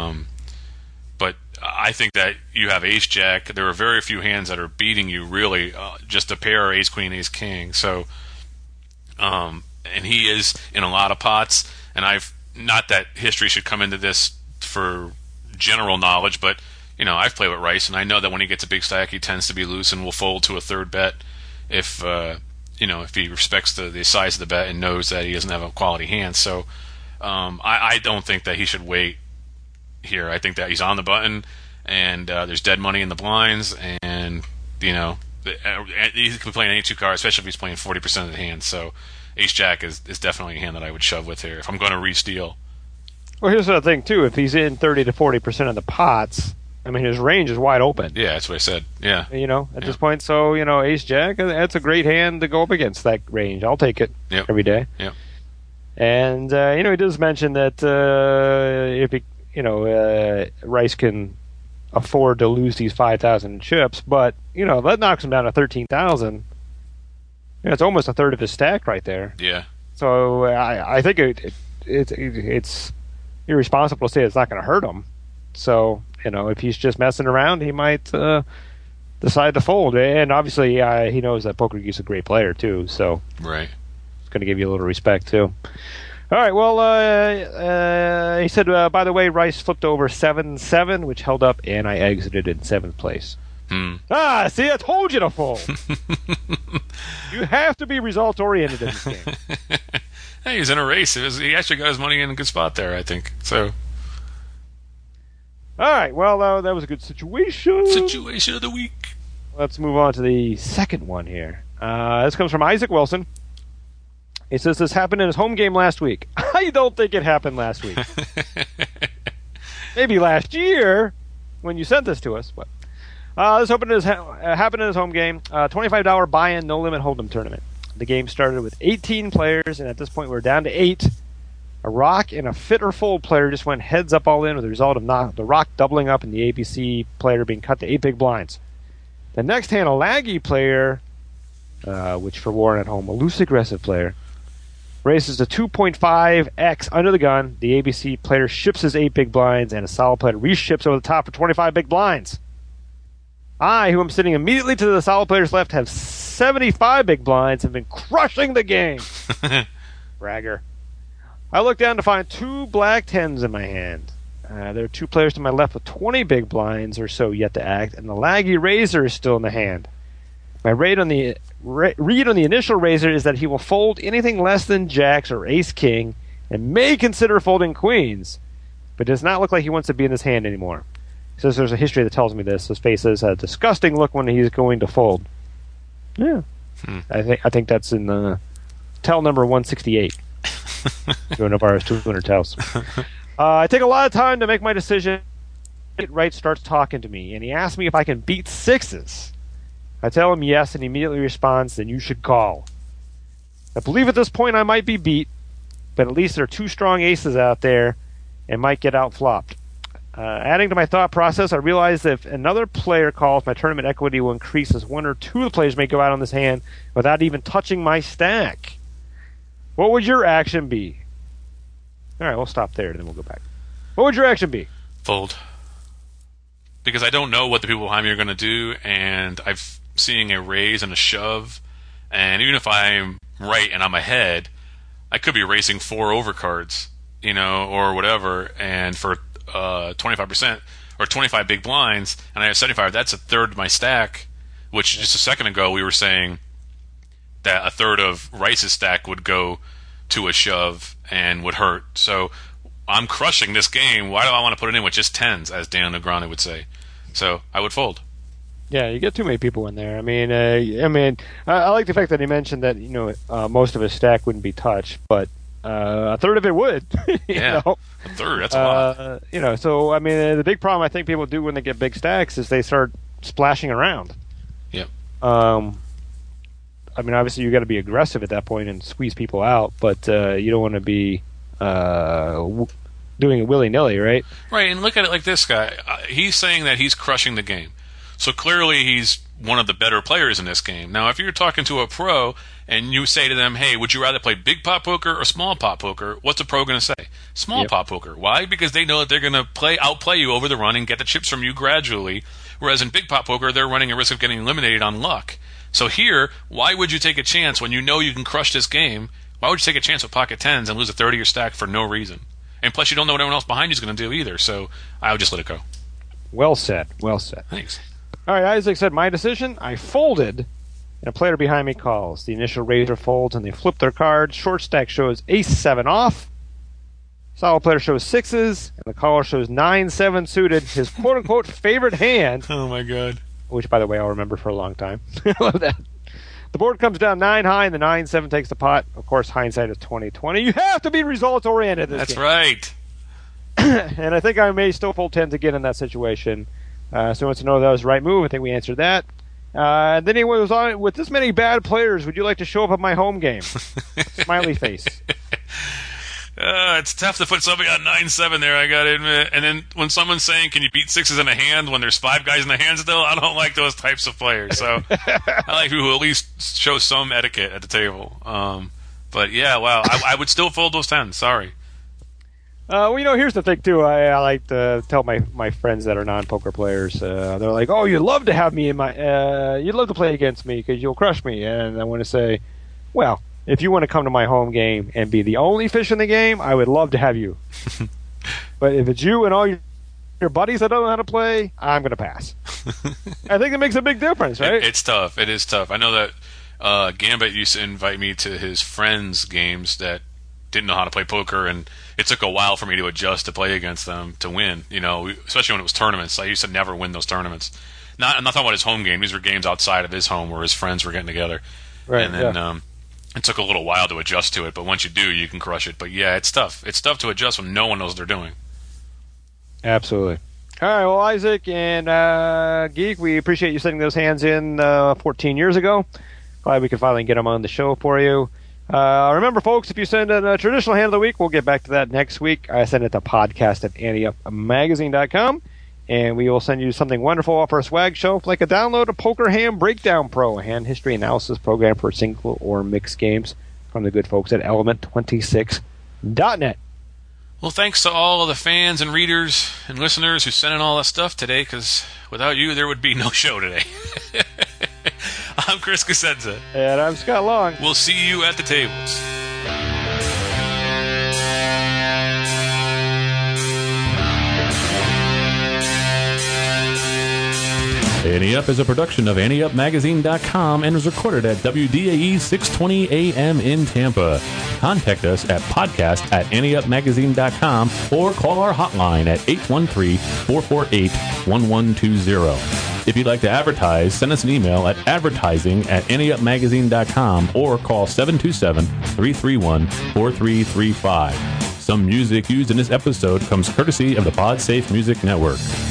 but I think that you have Ace Jack. There are very few hands that are beating you. Really, just a pair, Ace Queen, Ace King. So, and he is in a lot of pots. And not that history should come into this for general knowledge, but I've played with Rice, and I know that when he gets a big stack, he tends to be loose and will fold to a third bet if he respects the size of the bet and knows that he doesn't have a quality hand. So I don't think that he should wait here. I think that he's on the button, and there's dead money in the blinds, and he can be playing any 2 cards, especially if he's playing 40% of the hand. So Ace Jack is definitely a hand that I would shove with here if I'm going to re-steal. Well, here's the thing too: if he's in 30 to 40% of the pots, I mean, his range is wide open. Yeah, that's what I said. Yeah. At this point, so, Ace Jack, that's a great hand to go up against that range. I'll take it every day. Yep. And, he does mention that if Rice can afford to lose these 5,000 chips, but, that knocks him down to 13,000. It's almost a third of his stack right there. Yeah. So I think it's irresponsible to say it's not going to hurt him. So, if he's just messing around, he might decide to fold. And obviously, he knows that Poker Geek's a great player, too. So, right. It's going to give you a little respect, too. All right, well, he said, by the way, Rice flipped over 7-7, which held up, and I exited in 7th place. See, I told you to fold. You have to be results-oriented in this game. Hey, he's in a race. He actually got his money in a good spot there, I think. So... All right, well, that was a good situation. Situation of the week. Let's move on to the second one here. This comes from Isaac Wilson. He says this happened in his home game last week. I don't think it happened last week. Maybe last year when you sent this to us. But this happened in his home game. $25 buy-in, no-limit hold'em tournament. The game started with 18 players, and at this point we're down to 8. A rock and a fit or fold player just went heads up all in with the result of the rock doubling up and the ABC player being cut to 8 big blinds. The next hand, a laggy player, which for Warren at home, a loose aggressive player, Raises to 2.5x under the gun. The ABC player ships his 8 big blinds, and a solid player reships over the top for 25 big blinds. I, who am sitting immediately to the solid player's left, have 75 big blinds and been crushing the game. Bragger. I look down to find 2 black 10s in my hand. There are 2 players to my left with 20 big blinds or so yet to act, and the laggy razor is still in the hand. My read on the initial razor is that he will fold anything less than jacks or ace-king and may consider folding queens, but does not look like he wants to be in his hand anymore. He says there's a history that tells me this. His face has a disgusting look when he's going to fold. Yeah. I think that's in tell number 168. Doing Navarro's 200 tells. I take a lot of time to make my decision. Wright starts talking to me, and he asks me if I can beat 6s. I tell him yes, and he immediately responds, then you should call. I believe at this point I might be beat, but at least there are 2 strong aces out there and might get out-flopped. Adding to my thought process, I realize that if another player calls, my tournament equity will increase as 1 or 2 of the players may go out on this hand without even touching my stack. What would your action be? All right, we'll stop there, and then we'll go back. What would your action be? Fold. Because I don't know what the people behind me are going to do, and I'm seeing a raise and a shove, and even if I'm right and I'm ahead, I could be racing 4 overcards, or whatever, and for 25% or 25 big blinds, and I have 75. That's a third of my stack, which just a second ago we were saying that a third of Rice's stack would go to a shove and would hurt. So I'm crushing this game. Why do I want to put it in with just 10s, as Dan Negroni would say? So I would fold. Yeah, you get too many people in there. I like the fact that he mentioned that most of his stack wouldn't be touched, but a third of it would. A third. That's a lot. So the big problem I think people do when they get big stacks is they start splashing around. Yep. Obviously you got to be aggressive at that point and squeeze people out, but you don't want to be doing it willy-nilly, right? Right, and look at it like this guy. He's saying that he's crushing the game. So clearly he's one of the better players in this game. Now, if you're talking to a pro and you say to them, hey, would you rather play big pot poker or small pot poker, what's a pro going to say? Small pot poker. Why? Because they know that they're going to outplay you over the run and get the chips from you gradually, whereas in big pot poker, they're running a risk of getting eliminated on luck. So here, why would you take a chance when you know you can crush this game? Why would you take a chance with pocket 10s and lose a third of your stack for no reason? And plus, you don't know what anyone else behind you is going to do either, so I would just let it go. Well said. Well said. Thanks. All right, Isaac said, my decision, I folded, and a player behind me calls. The initial raiser folds, and they flip their cards. Short stack shows ace-7 off. Solid player shows 6s, and the caller shows 9-7 suited, his quote-unquote favorite hand. Oh, my God. Which, by the way, I'll remember for a long time. I love that. The board comes down 9 high, and the 9-7 takes the pot. Of course, hindsight is 20/20. You have to be results-oriented in this game. That's right. And I think I may still fold 10s again in that situation. So he wants to know if that was the right move. I think we answered that. And then he was on, with this many bad players, would you like to show up at my home game? Smiley face. It's tough to put somebody on 9-7 there, I gotta admit. And then when someone's saying, can you beat 6s in a hand when there's 5 guys in the hand still? I don't like those types of players. So I like people who at least show some etiquette at the table. But yeah, wow, I would still fold those 10s. Sorry. Here's the thing, too. I like to tell my friends that are non-poker players, they're like, oh, you'd love to have me in you'd love to play against me because you'll crush me. And I want to say, well, if you want to come to my home game and be the only fish in the game, I would love to have you. But if it's you and all your buddies that don't know how to play, I'm going to pass. I think it makes a big difference, right? It's tough. It is tough. I know that Gambit used to invite me to his friends' games that didn't know how to play poker, and it took a while for me to adjust to play against them to win, especially when it was tournaments. I used to never win those tournaments. I'm not talking about his home game. These were games outside of his home where his friends were getting together. Right, and then it took a little while to adjust to it, but once you do, you can crush it. But yeah, it's tough. It's tough to adjust when no one knows what they're doing. Absolutely. All right, well, Isaac and Geek, we appreciate you sending those hands in 14 years ago. Glad we could finally get them on the show for you. Remember, folks, if you send in a traditional hand of the week, we'll get back to that next week. I send it to podcast@anteupmagazine.com, and we will send you something wonderful off our swag shelf, like a download of Poker Hand Breakdown Pro, a hand history analysis program for single or mixed games. from the good folks at Element26.net. Well, thanks to all of the fans and readers and listeners who sent in all that stuff today, because without you, there would be no show today. I'm Chris Cosenza. And I'm Scott Long. We'll see you at the tables. Ante Up is a production of AnteUpMagazine.com and was recorded at WDAE 620 AM in Tampa. Contact us at podcast@AnteUpMagazine.com or call our hotline at 813-448-1120. If you'd like to advertise, send us an email at advertising@AnteUpMagazine.com or call 727-331-4335. Some music used in this episode comes courtesy of the PodSafe Music Network.